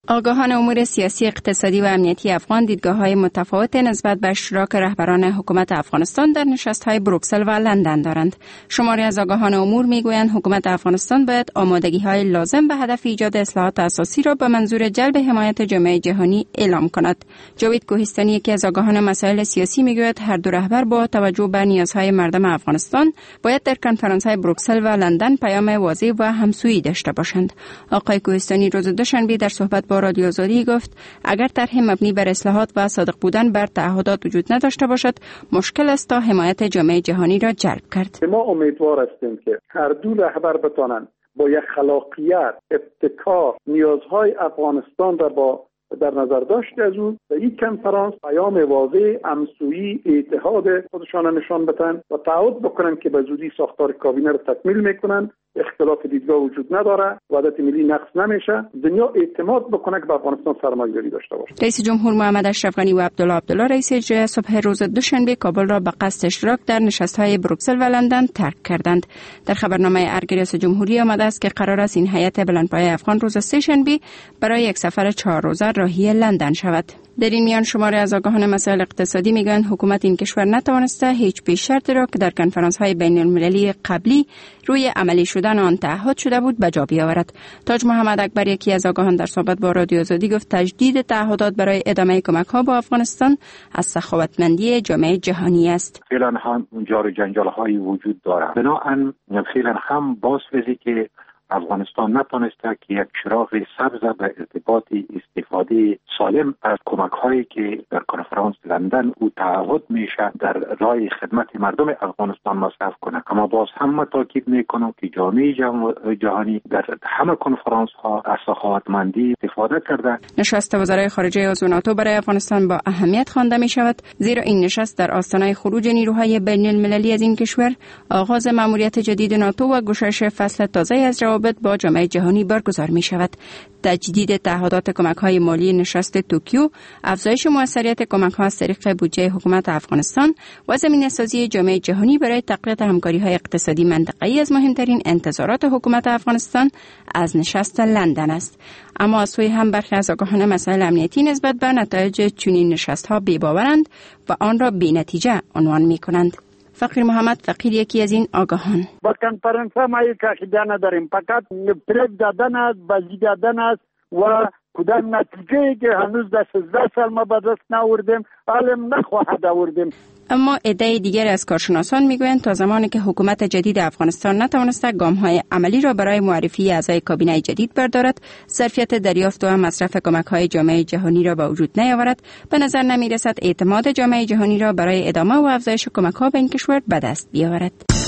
آگاهان امور سیاسی، اقتصادی و امنیتی افغان دیدگاه‌های متفاوت نسبت به اشتراک رهبران حکومت افغانستان در نشست‌های بروکسل و لندن دارند. شماری از آگاهان امور می‌گویند حکومت افغانستان باید آمادگی‌های لازم به هدف ایجاد اصلاحات اساسی را به منظور جلب حمایت جامعه جهانی اعلام کند. جاوید کوهستانی یکی از آگاهان مسائل سیاسی می‌گوید هر دو رهبر با توجه به نیازهای مردم افغانستان باید در کنفرانس‌های بروکسل و لندن پیام واضح و همسویی داشته باشند. آقای کوهستانی روز دوشنبه در صحبت با رادیو آزادی گفت اگر طرح مبنی بر اصلاحات و صادق بودن بر تعهدات وجود نداشته باشد مشکل است تا حمایت جامعه جهانی را جلب کرد. ما امیدوار هستیم که هر دو رهبر بتوانند با یک خلاقیت، ابتکار نیازهای افغانستان را با در نظر داشت از او در یک کنفرانس پیام واضح، همسویی، اتحاد خودشان نشان بدن و تعهد بکنن که به زودی ساختار کابینه را تکمیل میکنن. اختلاف دیدگاه وجود نداره، وحدت ملی نقص نمیشه، دنیا اعتماد بکنه که به افغانستان سرمایه‌گذاری داشته باشه. رئیس جمهور محمد اشرف غنی و عبدالله عبدالله رئیس اجرایی صبح روز دوشنبه کابل را به قصد اشتراک در نشست‌های بروکسل و لندن ترک کردند. در خبرنامه ارگ رئیس جمهوری آمده است که قرار است این هیئت بلندپایه افغان روز سه‌شنبه برای یک سفر چهار روزه راهی لندن شود. در این میان شماری از آگاهان مسائل اقتصادی میگویند حکومت این کشور نتوانسته هیچ پیش شرطی را که در کنفرانس‌های بین‌المللی قبلی روی عملی شدن آن تعهد شده بود به جا بیاورد. تاج محمد اکبر یکی از آگاهان در صحبت با رادیو آزادی گفت تجدید تعهدات برای ادامه کمک‌ها با افغانستان از سخاوتمندی جامعه جهانی است. فعلا هم جار و جنجال‌هایی وجود دارد. بنابراین فعلا هم باز که افغانستان نتونسته که یک چراغ سبز به ارتباط استفاده سالم از کمک‌هایی که در کنفرانس لندن او تعهد میشه در راه خدمت مردم افغانستان مصرف کنه. اما باز هم تاکید میکنم که جامعه جهانی در همه کنفرانس‌ها از سخاوتمندی استفاده کرده. نشست وزرای خارجه عضو ناتو برای افغانستان با اهمیت خوانده می شود زیرا این نشست در آستانه خروج نیروهای بین المللی از این کشور، آغاز مأموریت جدید ناتو و گشایش فصل تازه از روابط با جامعه جهانی برگزار می شود. تجدید تعهدات کمک‌های مالی نشست توکیو، افزایش موثریت کمک‌ها از طریق بودجه حکومت افغانستان و زمینه‌سازی جامعه جهانی برای تقویت همکاری‌های اقتصادی منطقه‌ای از مهمترین انتظارات حکومت افغانستان از نشست لندن است. اما از سوی هم برخی از آگاهان مسائل امنیتی نسبت به نتایج چنین نشست‌ها بی‌باورند و آن را بی‌نتیجه عنوان می‌کنند. فقیر محمد فقیر یکی از این آگاهان: با کنفرانس ما یک عقیده نداریم، فقط پرید دادن است، بازی دادن است و کدام نتیجه که هنوز در سیزده سال ما به دست ناوردیم علم نخواهد آوردیم. اما عده دیگر از کارشناسان میگویند تا زمانی که حکومت جدید افغانستان نتوانسته گام‌های عملی را برای معرفی اعضای کابینه جدید بردارد، ظرفیت دریافت و مصرف کمک‌های جامعه جهانی را به وجود نیاورد، به نظر نمی‌رسد اعتماد جامعه جهانی را برای ادامه و افزایش کمک‌ها به این کشور به دست بیاورد.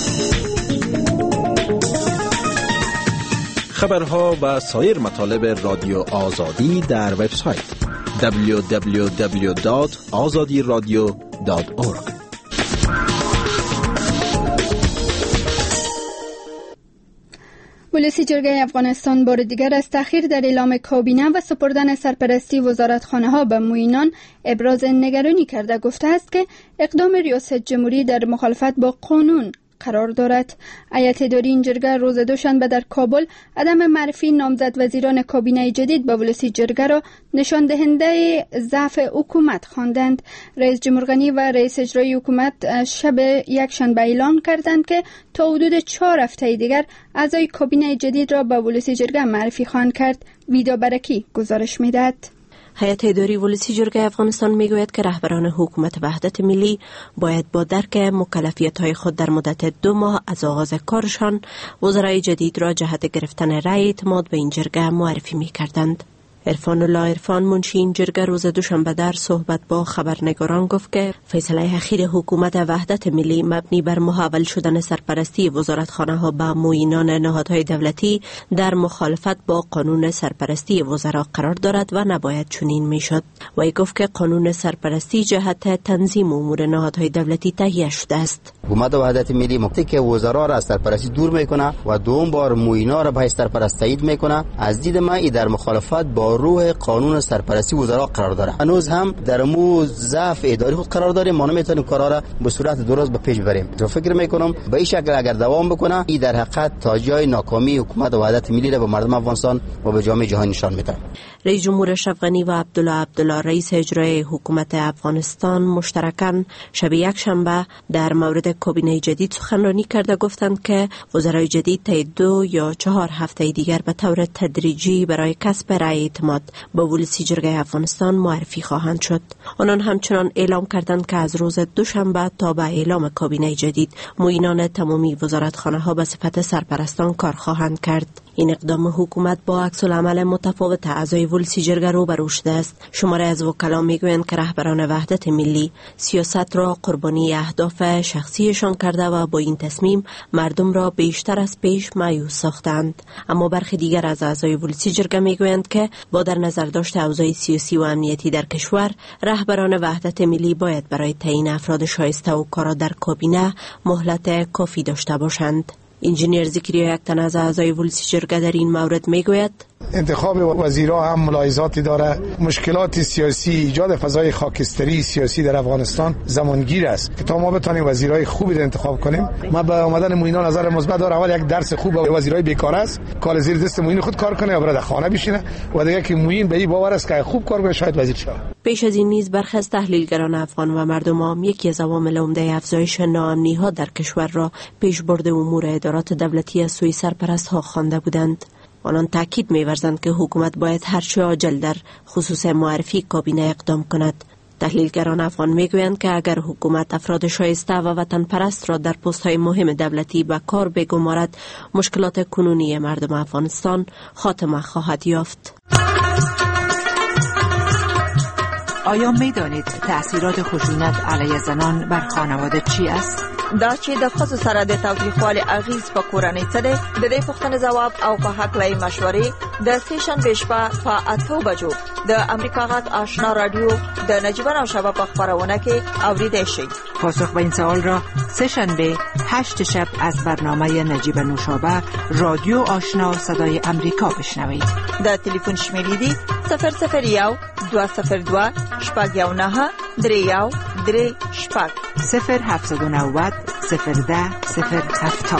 خبرها و سایر مطالب رادیو آزادی در وبسایت دبلیو دبلیو دبلیو دات آزادی رادیو دات اورگ. ولسی جرگه افغانستان بار دیگر از تأخیر در اعلام کابینه و سپردن سرپرستی وزارتخانه ها به معینان ابراز نگرانی کرده، گفته است که اقدام ریاست جمهوری در مخالفت با قانون قرار دارد. هیئت اداری این جرگه روز دوشنبه در کابل عدم معرفی نامزد وزیران کابینه جدید به ولسی جرگه را نشان دهنده ضعف حکومت خواندند. رئیس جمهور غنی و رئیس اجرایی حکومت شب یکشنبه اعلان کردند که تا حدود چهار هفته دیگر اعضای کابینه جدید را به ولسی جرگه معرفی خواهند کرد. ویدا برکی گزارش می‌دهد. هیئت اداری ولسی جرگه افغانستان میگوید که رهبران حکومت وحدت ملی باید با درک مکلفیت‌های خود در مدت دو ماه از آغاز کارشان وزرای جدید را جهت گرفتن رأی اعتماد به این جرگه معرفی می‌کردند. عرفان الله عرفان منشی این جرگه روز دوشنبه در صحبت با خبرنگاران گفت که فیصله اخیر حکومت وحدت ملی مبنی بر محول شدن سرپرستی وزارتخانه ها به معینان نهادهای دولتی در مخالفت با قانون سرپرستی وزرا قرار دارد و نباید چنین میشد. وی گفت که قانون سرپرستی جهت تنظیم امور نهادهای دولتی تهیه شده است. حکومت وحدت ملی مقتی که وزرا را از سرپرستی دور میکنه و دوم بار معینا را به سرپرست تایید میکنه، از دید ما ای در مخالفت با با روح قانون سرپرستی وزرا قرار داره. هنوز هم در مو ضعف اداری خود قرار داریم، ما نمیتونیم کارا را به صورت درست به پیش بریم. تو فکر میکنم به این شکل اگر دوام بکنه این در حقیقت تا جای ناکامی حکومت وحدت ملی را به مردم افغانستان و به جامعه جهانی نشان میده. رئیس جمهور اشرف غنی و عبدالله عبدالله رئیس اجرایی حکومت افغانستان مشترکاً شب یک شنبه در مورد کابینه جدید سخنرانی کرده گفتند که وزرای جدید طی دو یا چهار هفته دیگر به طور تدریجی برای کسب رأی اعتماد به ولسی جرگه افغانستان معرفی خواهند شد. آنان همچنان اعلام کردند که از روز دوشنبه تا به اعلام کابینه جدید معینان تمامی وزارتخانه ها به صفت سرپرستان کار خواهند کرد. این اقدام حکومت با عکس العمل متفاوت اعضای ولسی جرگه روبرو شده است. شماره از وکلا میگویند که رهبران وحدت ملی سیاست را قربانی اهداف شخصیشان کرده و با این تصمیم مردم را بیشتر از پیش مایوس ساختند. اما برخی دیگر از اعضای ولسی جرگه میگویند که با در نظر داشت اوضاع سیاسی و امنیتی در کشور، رهبران وحدت ملی باید برای تعیین افراد شایسته و کارا در کابینه مهلت کافی داشته باشند. انجینیر ذکریا یک تن از اعضای ولسی جرگه در این مورد میگوید انتخاب وزیرا هم ملاحظاتی داره. مشکلات سیاسی، ایجاد فضای خاکستری سیاسی در افغانستان زمانگیر است که تا ما بتونیم وزیرای خوبی رو انتخاب کنیم. ما به آمدن معینان نظر مثبت دارم. اول یک درس خوب به وزیرای بیکار است، کار زیر دست معین خود کار کنه یا برای خانه بشینه، و دیگه که معین به این باور است که خوب کار کنه شاید وزیر شود. پیش از این نیز برخی از تحلیلگران افغان و مردم عام یکی از عوامل عمده افزایش ناامنی ها در کشور را پیشبرد امور ادارات دولتی از سوی سرپرست ها خوانده بودند. آنان تاکید می‌ورزند که حکومت باید هر چه عاجل در خصوص معرفی کابینه اقدام کند. تحلیلگران افغان میگویند که اگر حکومت افراد شایسته و وطن پرست را در پست‌های مهم دولتی به کار بگمارد، مشکلات کنونی مردم افغانستان خاتمه خواهد یافت. آیا می‌دانید تأثیرات خشونت علیه زنان بر خانواده چی است؟ دا چې د ښځو سره د تاوتریخوالي اغیز په کورنۍ څه دی؟ د دې پوښتنې ځواب او په هکله یې مشورې د سې شنبې شپه په اتو بجو د امریکا غږ آشنا رادیو د نجیبه نوشابه په خپرونه کې اوریدای شئ. پاسخ به این سوال را سه شنبه هشت شب از برنامه نجیبه نوشابه رادیو آشنا صدای امریکا بشنوید. د تلیفون شمیرې دي صفر صفر یو دو صفر دو شپږ یو نهه درې یو درې شپږ صفر هفتصد و نود صفر ده صفر هفتاد.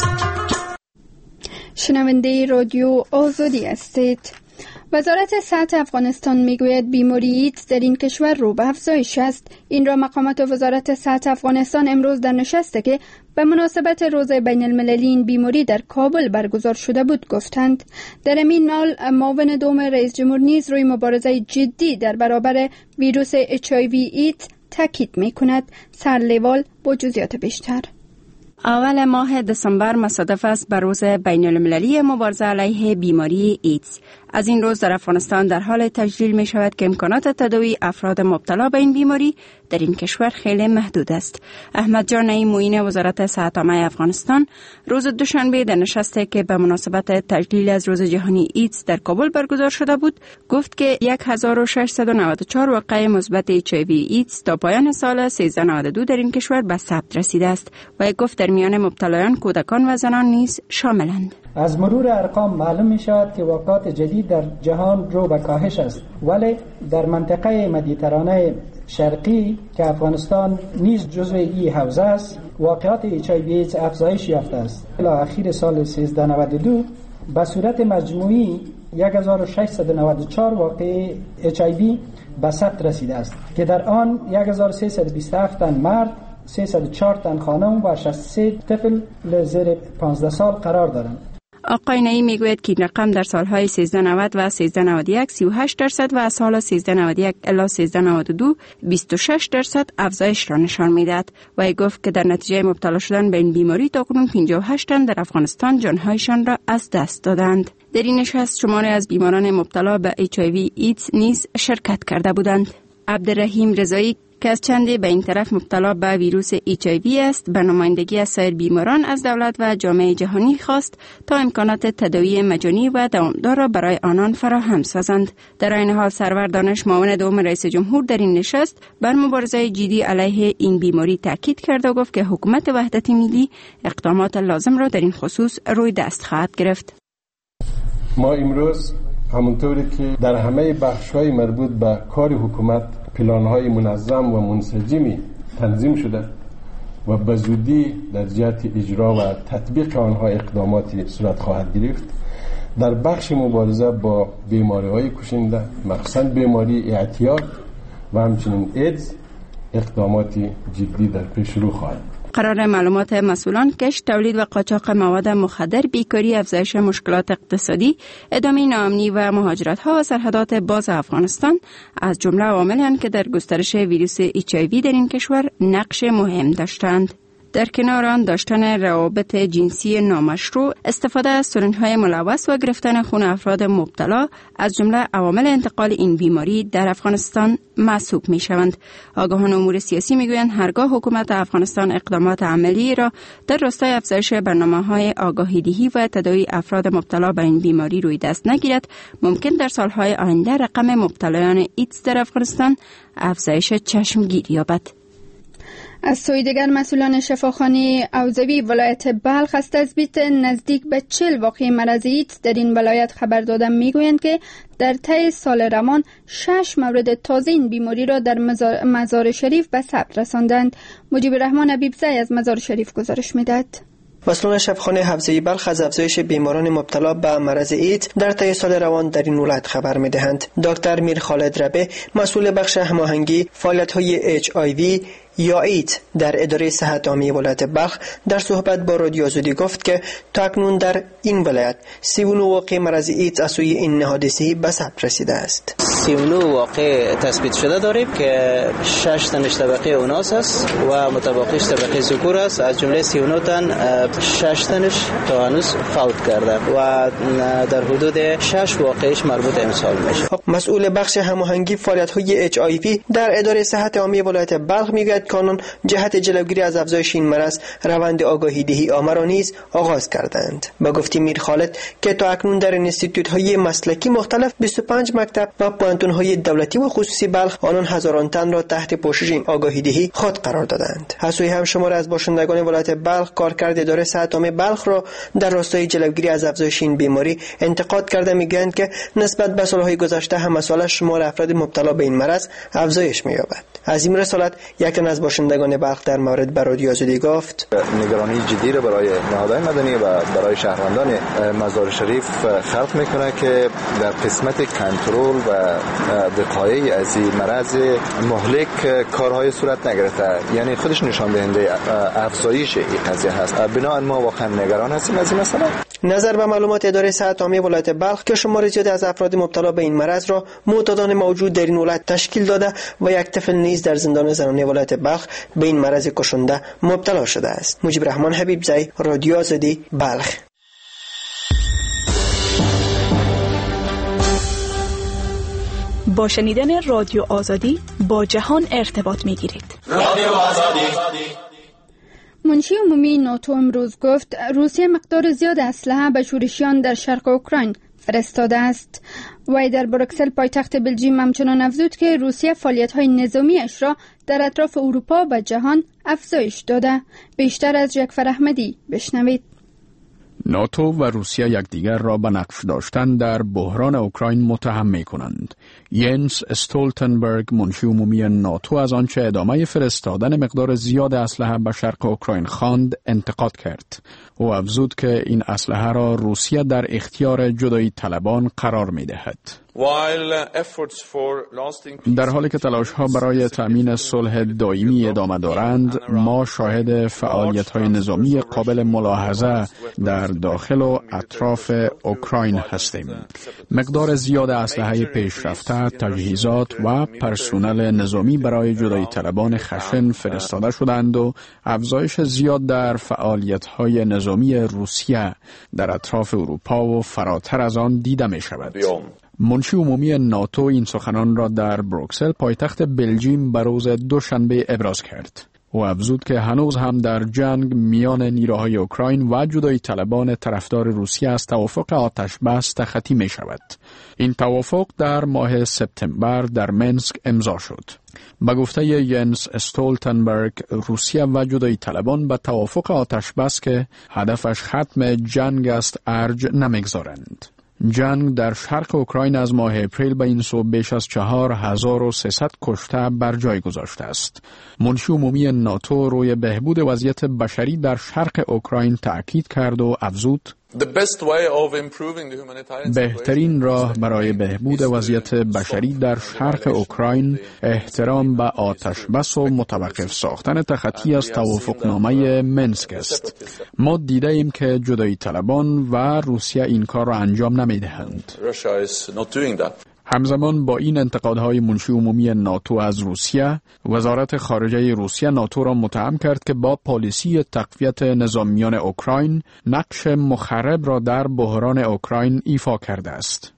شنونده رادیو آزادی هستید. وزارت صحت افغانستان میگوید بیماری ایدز در این کشور رو به افزایش است. این را مقامات وزارت صحت افغانستان امروز در نشستی که به مناسبت روز بین المللی این بیماری در کابل برگزار شده بود گفتند. در این حال معاون دوم رئیس جمهور نیز روی مبارزه جدی در برابر ویروس اچ آی وی ایدز تاکید میکند. سرلیوال با جزئیات بیشتر. اول ماه دسامبر مصادف است بر روز بین المللی مبارزه علیه بیماری ایدز. از این روز در افغانستان در حال تجلیل می شود که امکانات تداوی افراد مبتلا به این بیماری در این کشور خیلی محدود است. احمد جان نعیم معین وزارت صحت عامه افغانستان روز دوشنبه در نشستی که به مناسبت تجلیل از روز جهانی ایدز در کابل برگزار شده بود گفت که هزار و ششصد و نود و چهار واقعه مثبت اچ آی وی ایدز تا پایان سال سیزده نود و دو در این کشور به ثبت رسیده است و گفت در میان مبتلایان کودکان و زنان نیز شاملند. از مرور ارقام معلوم می شود که واقعات جدید در جهان رو به کاهش است، ولی در منطقه مدیترانه شرقی که افغانستان نیز جزو این حوزه است واقعات اچ آی وی ایدز افزایش یافته است. الی اخیر سال سیزده نود و دو به صورت مجموعی هزار و ششصد و نود و چهار واقعه اچ آی وی به ثبت رسیده است که در آن هزار و سیصد و بیست و هفت تن مرد، سیصد و چهار تن خانم و شصت و سه طفل زیر پانزده سال قرار دارند. آقای نعیم میگوید که این رقم در سالهای سیزده نود و سیزده نود و یک سی و هشت درصد و از سال سیزده نود و یک الی سیزده نود و دو بیست و شش درصد افزایش را نشان میدهد و ای گفت که در نتیجه مبتلا شدن به این بیماری تاکنون پنجاه و هشت تن در افغانستان جانهایشان را از دست دادند. در این نشست شماری از بیماران مبتلا به اچ آی وی ایدز نیز شرکت کرده بودند. عبدالرحیم رضایی که از چندی به این طرف مبتلا به ویروس اچ آی وی است به نمایندگی از سایر بیماران از دولت و جامعه جهانی خواست تا امکانات تداوی مجانی و دوامدار را برای آنان فراهم سازند. در این حال سرور دانش معاون دوم رئیس جمهور در این نشست بر مبارزه جدی علیه این بیماری تاکید کرد و گفت که حکومت وحدت ملی اقدامات لازم را در این خصوص روی دست خواهد گرفت. ما امروز همونطوری که در همه بخش‌های مربوط به کار حکومت پلان‌های منظم و منسجمی تنظیم شده و به زودی در جهت اجرا و تطبیق آنها اقداماتی صورت خواهد گرفت. در بخش مبارزه با بیماری‌های کشنده مخصوصاً بیماری اعتیاد و همچنین ایدز اقداماتی جدی در پیش رو خواهد. قرار معلومات مسئولان کشت، تولید و قاچاق مواد مخدر، بیکاری، افزایش مشکلات اقتصادی، ادامه ناامنی و مهاجرت‌ها و سرحدات باز افغانستان از جمله عواملی هستند که در گسترش ویروس اچ آی وی در این کشور نقش مهم داشتند. در کنار آن داشتن روابط جنسی نامشروع، استفاده از سرنج‌های ملوث و گرفتن خون افراد مبتلا از جمله عوامل انتقال این بیماری در افغانستان محسوب می‌شوند. آگاهان امور سیاسی می‌گویند هرگاه حکومت افغانستان اقدامات عملی را در راستای افزایش برنامه‌های آگاهی‌دهی و تداوی افراد مبتلا به این بیماری روی دست نگیرد، ممکن در سال‌های آینده رقم مبتلایان ایدز در افغانستان افزایش چشمگیر یابد. از سوی دیگر مسئولان شفاخانه اوزوی ولایت بلخ از تثبیت نزدیک به چهل واقعه مرض ایدز در این ولایت خبر دادند. میگویند که در طی سال روان شش مورد تازه این بیماری را در مزار, مزار شریف به ثبت رساندند. مجیب الرحمن حبیبزی از مزار شریف گزارش میدهد. مسئولان شفاخانه حفظه بلخ از افزایش بیماران مبتلا به مرض ایدز در طی سال روان در این ولایت خبر می‌دهند. دکتر میر خالد ربه، مسئول بخش هماهنگی فعالیت‌های اچ آی وی یا ایدز در اداره صحت عامه ولایت بلخ در صحبت با رادیو آزادی گفت که تا اکنون در این ولایت سی و نه واقعه مرض ایدز از سوی این نهاد صحی به ثبت رسیده است. سی و نه واقعه تثبیت شده داریم که شش تنش طبقه اوناس است و متبقیش طبقه ذکور است. از جمله سی و نه تن شش تنش تا هنوز فوت کرده و در حدود شش واقعش مربوط امسال میشه. مسئول بخش هماهنگی فعالیت‌های اچ آی وی در اداره صحت عامه ولایت بلخ میگوید کانون جهت جلوگیری از افزایش این مرض روند آگاهی دهی عامه را نیز آغاز کردند. با گفته میر خالد که تا اکنون در انستیتوت‌های مسلکی مختلف بیست و پنج مکتب و پوهنتون‌های دولتی و خصوصی بلخ آنان هزاران تن را تحت پوشش این آگاهی دهی خود قرار دادند. حسوی هم شمار از باشندگان ولایت بلخ کارکرد اداره صحت عامه بلخ را در راستای جلوگیری از افزایش این بیماری انتقاد کرده میگویند که نسبت به سال‌های گذشته هم مسئله شمار افراد مبتلا به این مرض افزایش می‌یابد. از این رسالت یک از باشندگان بلخ در مورد بر رادیو آزادی گفت نگرانی جدی را برای نهادهای مدنی و برای شهروندان مزار شریف خلق میکنه که در قسمت کنترل و وقایع از این مرض مهلک کارهای صورت نگرفته، یعنی خودش نشان دهنده افزایش این قضیه هست. بنابراین ما واقعا نگران هستیم از این مسئله. نظر به معلومات اداره صحت عامه ولایت بلخ که شمار زیادی از افراد مبتلا به این مرض را معتادان موجود در این ولایت تشکیل داده و یک طفل نیز در زندان زنانه ولایت بلخ به این مرض کشنده مبتلا شده است. مجیب الرحمن حبیبزی، رادیو آزادی، بلخ. با شنیدن رادیو آزادی با جهان ارتباط می‌گیرید. رادیو آزادی. منشی عمومی ناتو امروز گفت روسیه مقدار زیاد اسلحه به شورشیان در شرق اوکراین فرستاده است. وی در بروکسل پایتخت بلژیم همچنان افزود که روسیه فعالیت‌های نظامی‌اش را در اطراف اروپا و جهان افزایش داده. بیشتر از جعفر احمدی بشنوید. ناتو و روسیه یکدیگر را به نقش داشتن در بحران اوکراین متهم می‌کنند. ینس استولتنبرگ منشی عمومی ناتو از آنچه ادامه فرستادن مقدار زیاد اسلحه به شرق اوکراین خواند انتقاد کرد. او افزود که این اسلحه را روسیه در اختیار جدایی طلبان قرار می‌دهد. در حالی که تلاش‌ها برای تأمین صلح دائمی ادامه دارند، ما شاهد فعالیت‌های نظامی قابل ملاحظه در داخل و اطراف اوکراین هستیم. مقدار زیاد اسلحه پیشرفته، تجهیزات و پرسونل نظامی برای جدایی طلبان خشن فرستاده شدند و افزایش زیاد در فعالیت‌های نظامی روسیه در اطراف اروپا و فراتر از آن دیده می‌شود. منشی عمومی ناتو این سخنان را در بروکسل پایتخت بلژیم به روز دوشنبه ابراز کرد. او افزود که هنوز هم در جنگ میان نیروهای اوکراین و جدایی طلبان طرفدار روسیه از توافق آتش بس تخطی می شود. این توافق در ماه سپتامبر در منسک امضا شد. به گفته ینس استولتنبرگ، روسیه و جدایی طلبان به توافق آتش بس که هدفش ختم جنگ است ارج نمیگذارند. جنگ در شرق اوکراین از ماه اپریل به این سو بیش از چهار هزار و سیصد کشته بر جای گذاشته است. منشی عمومی ناتو روی بهبود وضعیت بشری در شرق اوکراین تأکید کرد و افزود: بهترین راه برای بهبود وضعیت بشری در شرق اوکراین احترام به آتش بس و متوقف ساختن تخطی از توافقنامه منسک است. ما دیده ایم که جدایی طلبان و روسیه این کار را انجام نمیدهند. همزمان با این انتقادهای منشی عمومی ناتو از روسیه، وزارت خارجه روسیه ناتو را متهم کرد که با پالیسی تقویت نظامیان اوکراین نقش مخرب را در بحران اوکراین ایفا کرده است.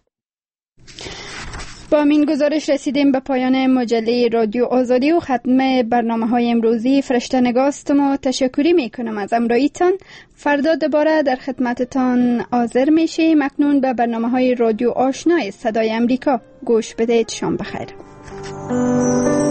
با این گزارش رسیدیم به پایان مجله رادیو آزادی و ختم برنامه های امروزی. فرشته نگاستم و تشکری می کنم از امرایتان. فردا دوباره در خدمتتان حاضر می شیم. اکنون به برنامه های رادیو آشنای صدای امریکا گوش بدید. شام بخیر.